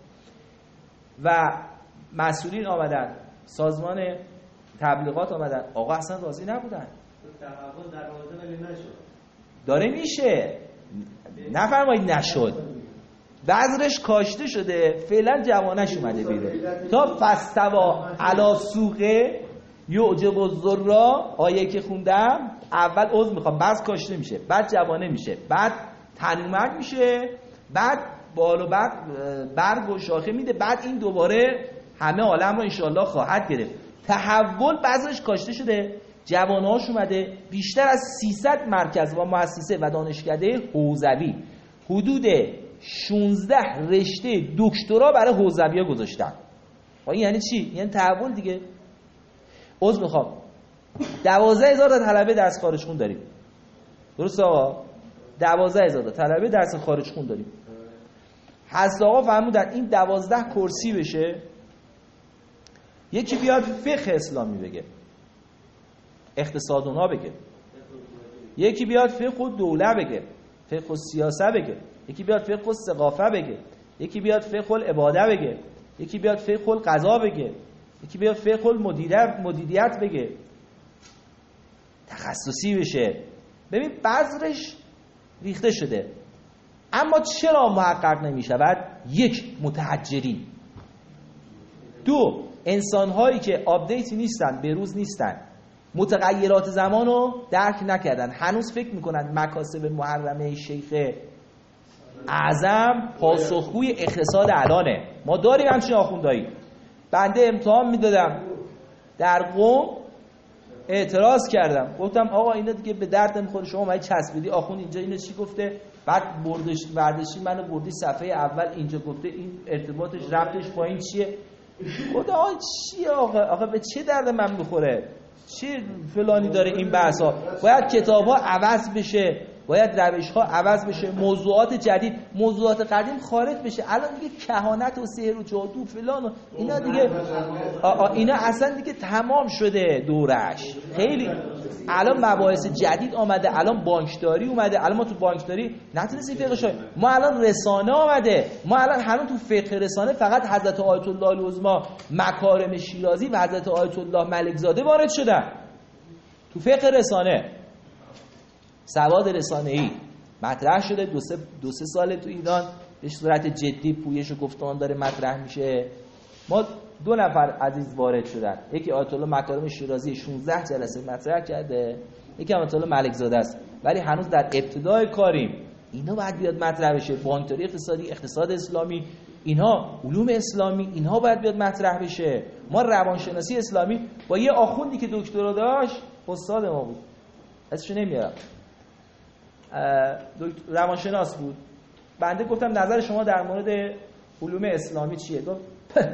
و مسئولین آمدن، سازمان تبلیغات آمدن، آقا اصلا راضی نبودن. تحول در حوزه ولی نشد. داره میشه، نفرمایید نشد، بذرش کاشته شده، فعلا جوانش اومده بیره. تا فستوا علی سوقه یعجب الذرا، آیه که خوندم اول عضو میخوام، بعد کاشته میشه، بعد جوانه میشه، بعد تنومند میشه، بعد بال و برگ برگ و شاخه میده، بعد این دوباره همه عالم رو انشالله خواهد گرفت. تحول بذرش کاشته شده، جوانهاش اومده. بیشتر از سیصد مرکز و مؤسسه و دانشکده حوزوی، حدود شانزده رشته دکترا برای حوزوی‌ها گذاشتن. این یعنی چی؟ یعنی تحول دیگه. عذر میخوام، دوازده هزار تا طلبه درس خارج خون داریم. درست آقا؟ دوازده هزار تا طلبه درس خارج خون داریم. حضرت آقا فرمودن این دوازده کرسی بشه، یکی بیاد فقه اسلامی بگه، اقتصاد اونها بگه، یکی بیاد فقه و دوله بگه، فقه و سیاست بگه، یکی بیاد فقه و ثقافت بگه، یکی بیاد فقه العباده بگه، یکی بیاد فقه القضا بگه، یکی بیاد فقه المدیریت مدیریت بگه، تخصصی بشه. ببین بذرش ریخته شده. اما چرا محقق نمی شود؟ یک، متحجرین. دو، انسان‌هایی که آپدیتی نیستن، به روز نیستن، متغیرات زمان رو درک نکردن، هنوز فکر میکنن مکاسب محرمه شیخ اعظم پاسخگوی اقتصاد الانه. ما داریم همچین آخوندایی. بنده امتحان میدادم در قم، اعتراض کردم، گفتم آقا اینا دیگه به درد نمیخوره، شما اومدی چسبیدی آخوند اینجا اینو چی گفته، بعد بردش برداشتی منو بردی صفحه اول اینجا گفته این ارتباطش ربطش با این چیه. خدا چیه آقا؟ آقا به چه درد من میخوره؟ چه فلانی داره این بحثا. باید کتاب‌ها عوض بشه، باید روش‌ها عوض بشه، موضوعات جدید، موضوعات قدیم خارج بشه. الان دیگه کهانت و سحر و جادو فلان و اینا دیگه اینا اصلا دیگه تمام شده دورش. خیلی الان مباحث جدید آمده، الان بانکداری اومده. الان ما تو بانکداری نتونستیم فقه شاید، ما الان رسانه آمده، ما الان هنوز تو فقه رسانه فقط حضرت آیت الله العظما مکارم شیرازی و حضرت آیت الله ملک زاده وارد شدن تو فقه رسانه. سواد رسانه‌ای مطرح شده، دو سه دو سه سال تو ایران به صورت جدی پویش و گفتمان داره مطرح میشه. ما دو نفر عزیز وارد شدن، یکی آیت الله مکارم شیرازی شانزده جلسه مطرح کرده، یکی آیت الله ملک زاده است، ولی هنوز در ابتدای کاریم. اینا باید بیاد مطرح بشه. بانکداری اقتصادی، اقتصاد اسلامی، اینها علوم اسلامی، اینها باید بیاد مطرح بشه. ما روانشناسی اسلامی با یه آخوندی که دکترا داشت، استاد ما بود، اسمش نمیارم، روانشناس بود. بنده گفتم نظر شما در مورد علوم اسلامی چیه؟ گفت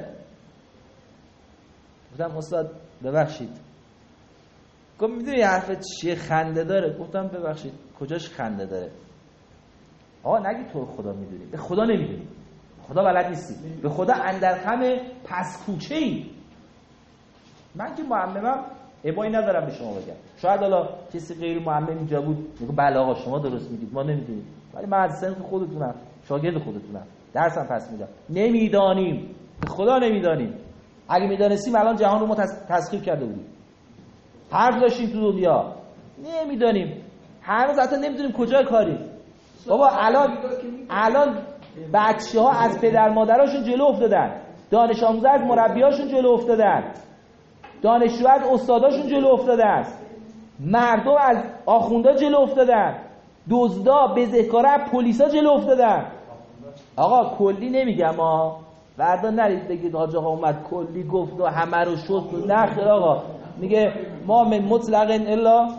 گفتم استاد ببخشید. گفت میدونی حرفت چیه؟ خنده داره. گفتم ببخشید کجاش خنده داره؟ آقا نگی تو خدا میدونی، به خدا نمیدونی، خدا بلد نیستی، به خدا اندر خم پس کوچه ای. من که معممم ابایی ندارم به شما بگم. شاید حالا کسی غیر معمم اینجا بود میگه بله آقا شما درست میگید، ما نمیدونیم، ولی من از صنف خودتونم، شاگرد خودتونم، درسم پس میدم. نمیدانیم، به خدا نمیدانیم. اگه میدانستیم الان جهان رو ما تسخیر کرده بودیم، حرف داشتیم تو دنیا. نمیدانیم، هنوز حتی نمیدونیم کجای کاری. بابا الان الان بچه‌ها از پدر مادراشون جلو افتادن، دانش آموزا از مربیاشون جلو افتادن، دانشجو از استاداشون جلو افتادن، مردم از آخوندا جلو افتادن، دزدا بزهکارا از پلیسا جلو افتادن. آقا کلی نمیگم ها، فردا نرید بگید حاج آقا اومد کلی گفت و همه رو شست و نخیر. آقا میگه ما من مطلق الا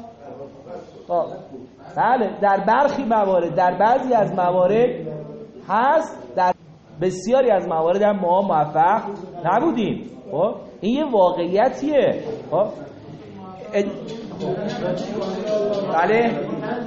بله در برخی موارد، در بعضی از موارد هست، در بسیاری از موارد هم ما موفق نبودیم. خب این یه واقعیتیه. خب اد... بله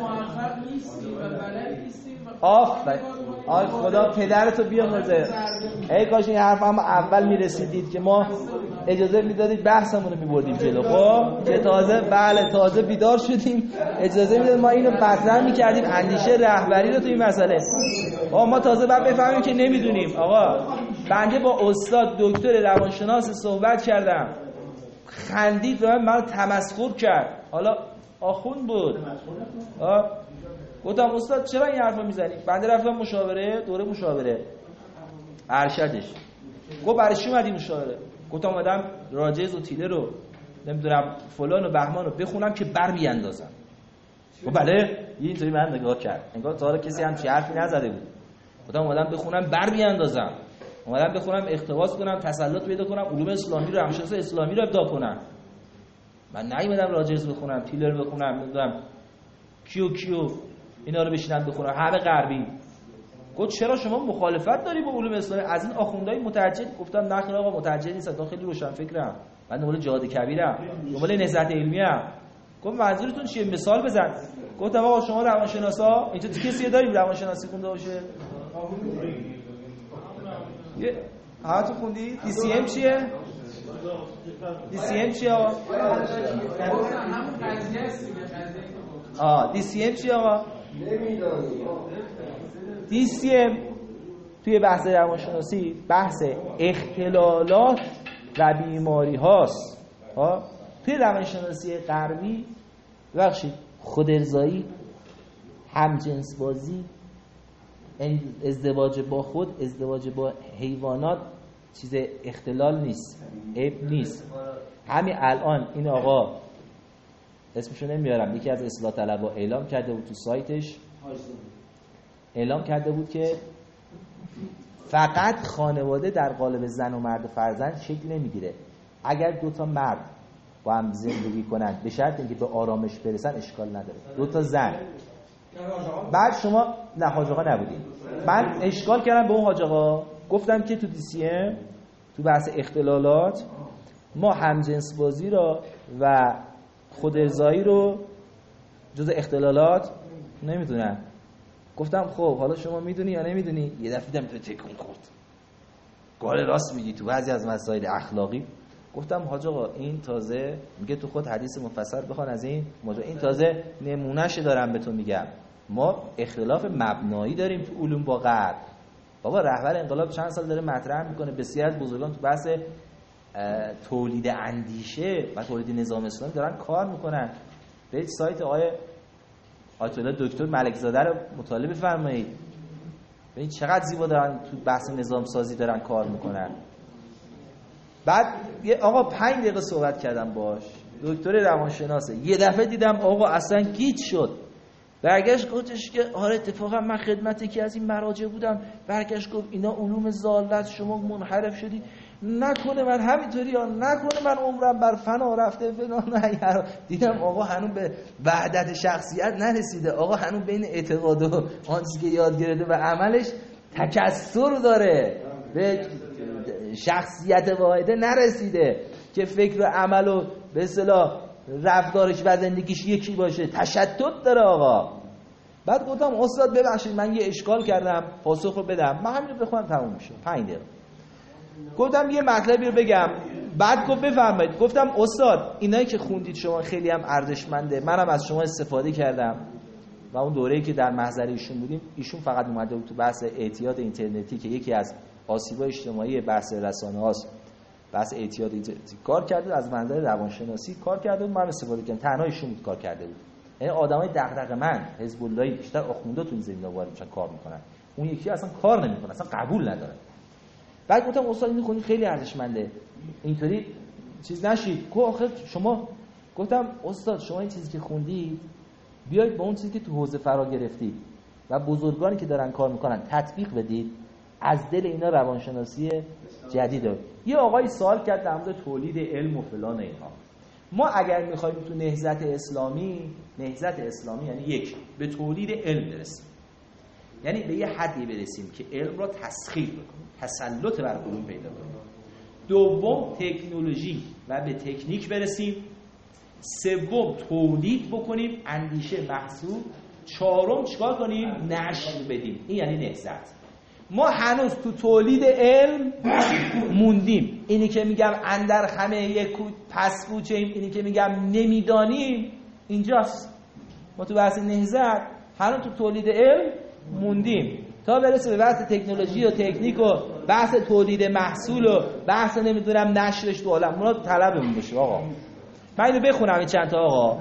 آف آی خدا پدرتو بیامرزه. ای کاش این حرف هم اول میرسیدید که ما اجازه میدادید بحثمون رو میبردیم جلو. خب که تازه بله تازه بیدار شدیم، اجازه میدادید ما اینو مطرح میکردیم، اندیشه رهبری رو تو این مسئله. آقا ما تازه بعد بفهمیم که نمیدونیم. آقا بنده با استاد دکتر روانشناس صحبت کردم، خندید و من تمسخر کرد. حالا آخوند بود. آه گفتم استاد چرا این حرفو میزنی؟ بنده رفتم مشاوره، دوره مشاوره ارشدش. گفت برای چی اومدی مشاوره؟ گفتم اومدم راجز و تیله رو نمیدونم فلان و بهمان رو بخونم که بر بیاندازم. گفت بله. اینطوری من نگاه کرد انگار تا حالا کسی هم چی حرفی نزده بود. گفتم اومدم بخونم بر بیاندازم، اومدم بخونم اقتباس کنم، تسلط پیدا کنم، علوم اسلامی رو، روانشناسی اسلامی رو ابداع کنم. من نیومدم راجز بخونم، تیلر بخونم، نمیدونم کیو کیو اینا رو بشینن بخونن، همه غربی. گفت چرا شما مخالفت داری با علوم اسلامی از این آخوندهای متعجد؟ گفتم نه خیر آقا متعجد نیستم، من خیلی روشن فکرم، من دنبال جهاد کبیرم، دنبال نهضت علمی ام. گفت منظورتون چیه؟ مثال بزن. گفتم آقا شما روانشناسا اینجا کسی داریم روانشناسی خونده باشه؟ یه ها تو خوندی؟ دی سی ام چیه؟ دی سی ام چیه آقا؟ آه دی سی ام چیه آقا؟ دی سی ام توی بحث روانشناسی بحث اختلالات و بیماری هاست. ها توی روانشناسی غربی بخشید خود ارضایی، همجنس بازی، ازدواج با خود، ازدواج با حیوانات چیز اختلال نیست، عیب نیست. همین الان این آقا اسمشو نمیارم، یکی از اصلاح طلبا اعلام کرده بود تو سایتش، اعلام کرده بود که فقط خانواده در قالب زن و مرد و فرزند شکل نمیگیره. اگر دو تا مرد با هم زندگی کنن به شرط اینکه به آرامش برسن اشکال نداره. دو تا زن. بعد شما نه حاج آقا نبودین. من اشکال کردم به اون حاج آقا، گفتم که تو دی سی ام تو بحث اختلالات ما همجنس بازی را و خود ارضایی رو جز اختلالات نمیدونن. گفتم خب حالا شما میدونی یا نمیدونی؟ یه دفعه دیدم تو تکون خورد. گال راست میگی تو بعضی از مسائل اخلاقی. گفتم حاج آقا این تازه میگه تو خود حدیث مفصل بخوان از این موضوع، این تازه نمونهش دارم به تو میگم. ما اختلاف مبنایی داریم تو علوم با غرب. بابا رهبر انقلاب چند سال داره مطرح میکنه، بسیار از بزرگان تو بحث تولید اندیشه و تولید نظام اسلامی دارن کار میکنن. برید سایت آقای آیت الله دکتر ملکزاده رو مطالعه بفرمایید، ببین چقدر زیبا دارن تو بحث نظام سازی دارن کار میکنن. بعد یه آقا پنج دقیقه صحبت کردم باش، دکتر روانشناسه، یه دفعه دیدم آقا اصلا گیج شد. برگشت گفتش که آره اتفاقا من خدمت یکی از این مراجع بودم، برگشت گفت اینا علوم ضالت، شما منحرف شدی. نکنه من همینطوری ها، نکنه من عمرم بر فنا رفته فلان. نه دیدم آقا هنوز به وحدت شخصیت نرسیده، آقا هنوز بین اعتقاد و آن چیزی که یاد گرفته و عملش تکثر داره، به شخصیت واحده نرسیده که فکر و عمل و به اصطلاح رفتارش و زندگیش یکی باشه، تشتت داره آقا. بعد گفتم استاد ببخشید من یه اشکال کردم، پاسخ رو بدم. من همین رو بخونم تموم میشه پنج دقیقه. گفتم یه مطلبی رو بگم، بعد گفت بفرمایید. گفتم استاد اینایی که خوندید شما خیلی هم ارزشمنده، منم از شما استفاده کردم و اون دوره‌ای که در محضر ایشون بودیم ایشون فقط اومده بود تو بحث اعتیاد اینترنتی که یکی از آسیب‌های اجتماعی بحث رسانه‌هاست، بحث اعتیاد اینترنتی کار کرده، از منظر روانشناسی کار کرده بود، من استفاده کردم، تنها ایشون بود کار کرده بود. یعنی آدمای دغدغه‌مند حزب اللهی بیشتر آخوندا تو این زمینه وارد میشن کار میکنن، اون یکی اصلا کار نمیکنه، اصلا قبول نداره. بعد گفتم استاد اینو خونید خیلی ارزشمنده، اینطوری چیز نشید. گفت آخه شما، گفتم استاد شما این چیزی که خوندید بیایید با اون چیزی که تو حوزه فرا گرفتید و بزرگانی که دارن کار میکنن تطبیق بدید، از دل اینا روانشناسی جدید داره. یه آقای سوال کرد در مورد تولید علم و فلان اینها. ما اگر میخوایم تو نهضت اسلامی، نهضت اسلامی یعنی یک به تولید علم برسیم، یعنی به یه حدی برسیم که علم را تسخیر بکنیم، تسلط بر علوم پیدا کنیم. دوم تکنولوژی و به تکنیک برسیم. سوم تولید بکنیم، اندیشه محسوب. چهارم چیکار کنیم؟ نشر بدیم. این یعنی نهضت. ما هنوز تو تولید علم موندیم. اینی که میگم اندر همه یک پس بوچیم، اینی که میگم نمیدانیم، اینجاست. ما تو بحث نهضت هنوز تو تولید علم موندیم تا برسه به بحث تکنولوژی و تکنیک و بحث تولید محصول و بحث نمیدونم نشرش تو عالم. اونا طلبمون بشه آقا. من اینو بخونم این چند تا آقا.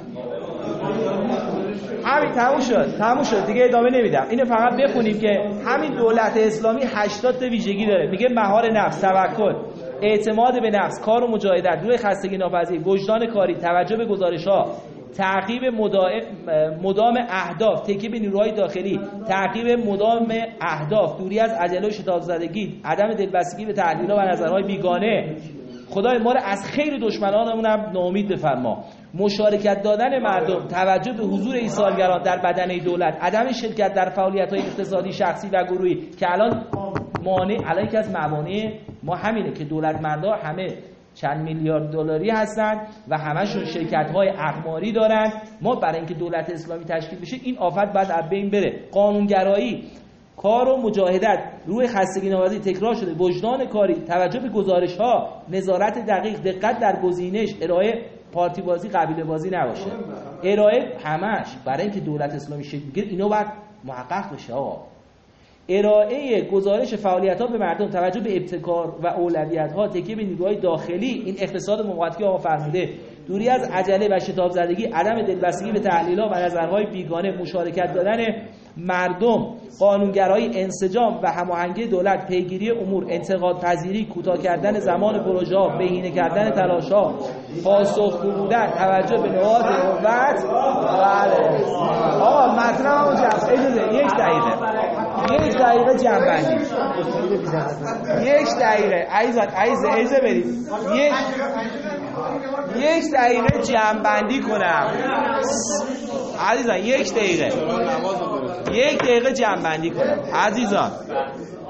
همین تموم شد، تموم شد دیگه، ادامه نمیدم. اینو فقط بخونیم که همین دولت اسلامی هشتاد تا ویژگی داره. میگه مهار نفس، توکل، اعتماد به نفس، کار و مجاهدت، روی خستگی ناپذیر، وجدان کاری، توجه به گزارش‌ها، تعقیب مدام اهداف، تکیه به نیروهای داخلی، تعقیب مدام اهداف، دوری از عجله و شتاب زدگی، عدم دلبستگی به تحلیل‌ها و نظرهای بیگانه. خدای ما رو از خیر دشمنانمون هم ناامید بفرما. مشارکت دادن مردم، توجه به حضور ایثارگران در بدنه دولت، عدم شرکت در فعالیت‌های اقتصادی شخصی و گروهی که الان مانع، الان که از موانع ما همینه که دولتمندا همه چند میلیارد دلاری هستن و همشون شرکت‌های اقماری دارن. ما برای اینکه دولت اسلامی تشکیل بشه این آفت باید از بین بره. قانونگرایی، کار و مجاهدت، روی خستگی ناپذیر، تکرار شده، وجدان کاری، توجه به گزارش‌ها، نظارت دقیق، دقت در گزینش، ارائه پارتی بازی، قبیله بازی نباشه. ارائه همش برای اینکه دولت اسلامی شکل بگیره اینا باید محقق بشه آقا. ارائه گزارش فعالیت‌ها به مردم، توجه به ابتکار و اولویت‌ها، تکیه به نیروهای داخلی، این اقتصاد موقتی که آقا فرموده، دوری از عجله و شتاب زدگی، عدم دلبستگی به تحلیل‌ها و نظرهای بیگانه، مشارکت دادن مردم، قانونگرایی، انسجام و هماهنگی دولت، پیگیری امور، انتقاد پذیری، کوتاه کردن زمان پروژه‌ها، بهینه کردن تلاش‌ها، پاسخگو بودن، توجه به نقاط قوت. بله آقا مطلبمو جمع اجازه یک دقیقه یک دقیقه جمع‌بندی یک دقیقه عزیزان عزیز اجازه بدید یک یک دقیقه جمع‌بندی کنم عزیزان یک دقیقه یک دقیقه جمع‌بندی کنم عزیزان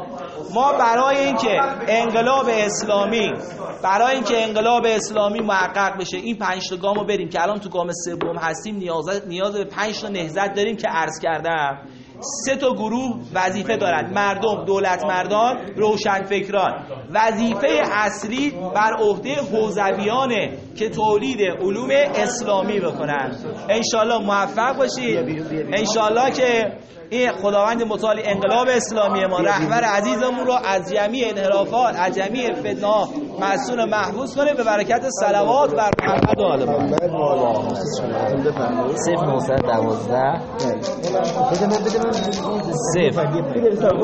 ما برای اینکه انقلاب اسلامی برای اینکه انقلاب اسلامی محقق بشه این پنج تا گامو بریم که الان تو گام سوم هستیم، نیاز نیاز به پنج تا نهضت داریم که عرض کردم. سه تا گروه وظیفه دارن: مردم، دولت مردان، روشنفکران. وظیفه اصلی بر عهده حوزویانه که تولید علوم اسلامی بکنن. انشالله موفق باشید. انشالله که این خداوند متعال انقلاب اسلامی ما رهبر عزیزمون رو از جمعی انحرافات، از جمعی فتنه‌ها معصوم و محفوظ کنه به برکت صلوات بر محمد و آل محمد. صفر نهصد و دوازده صفر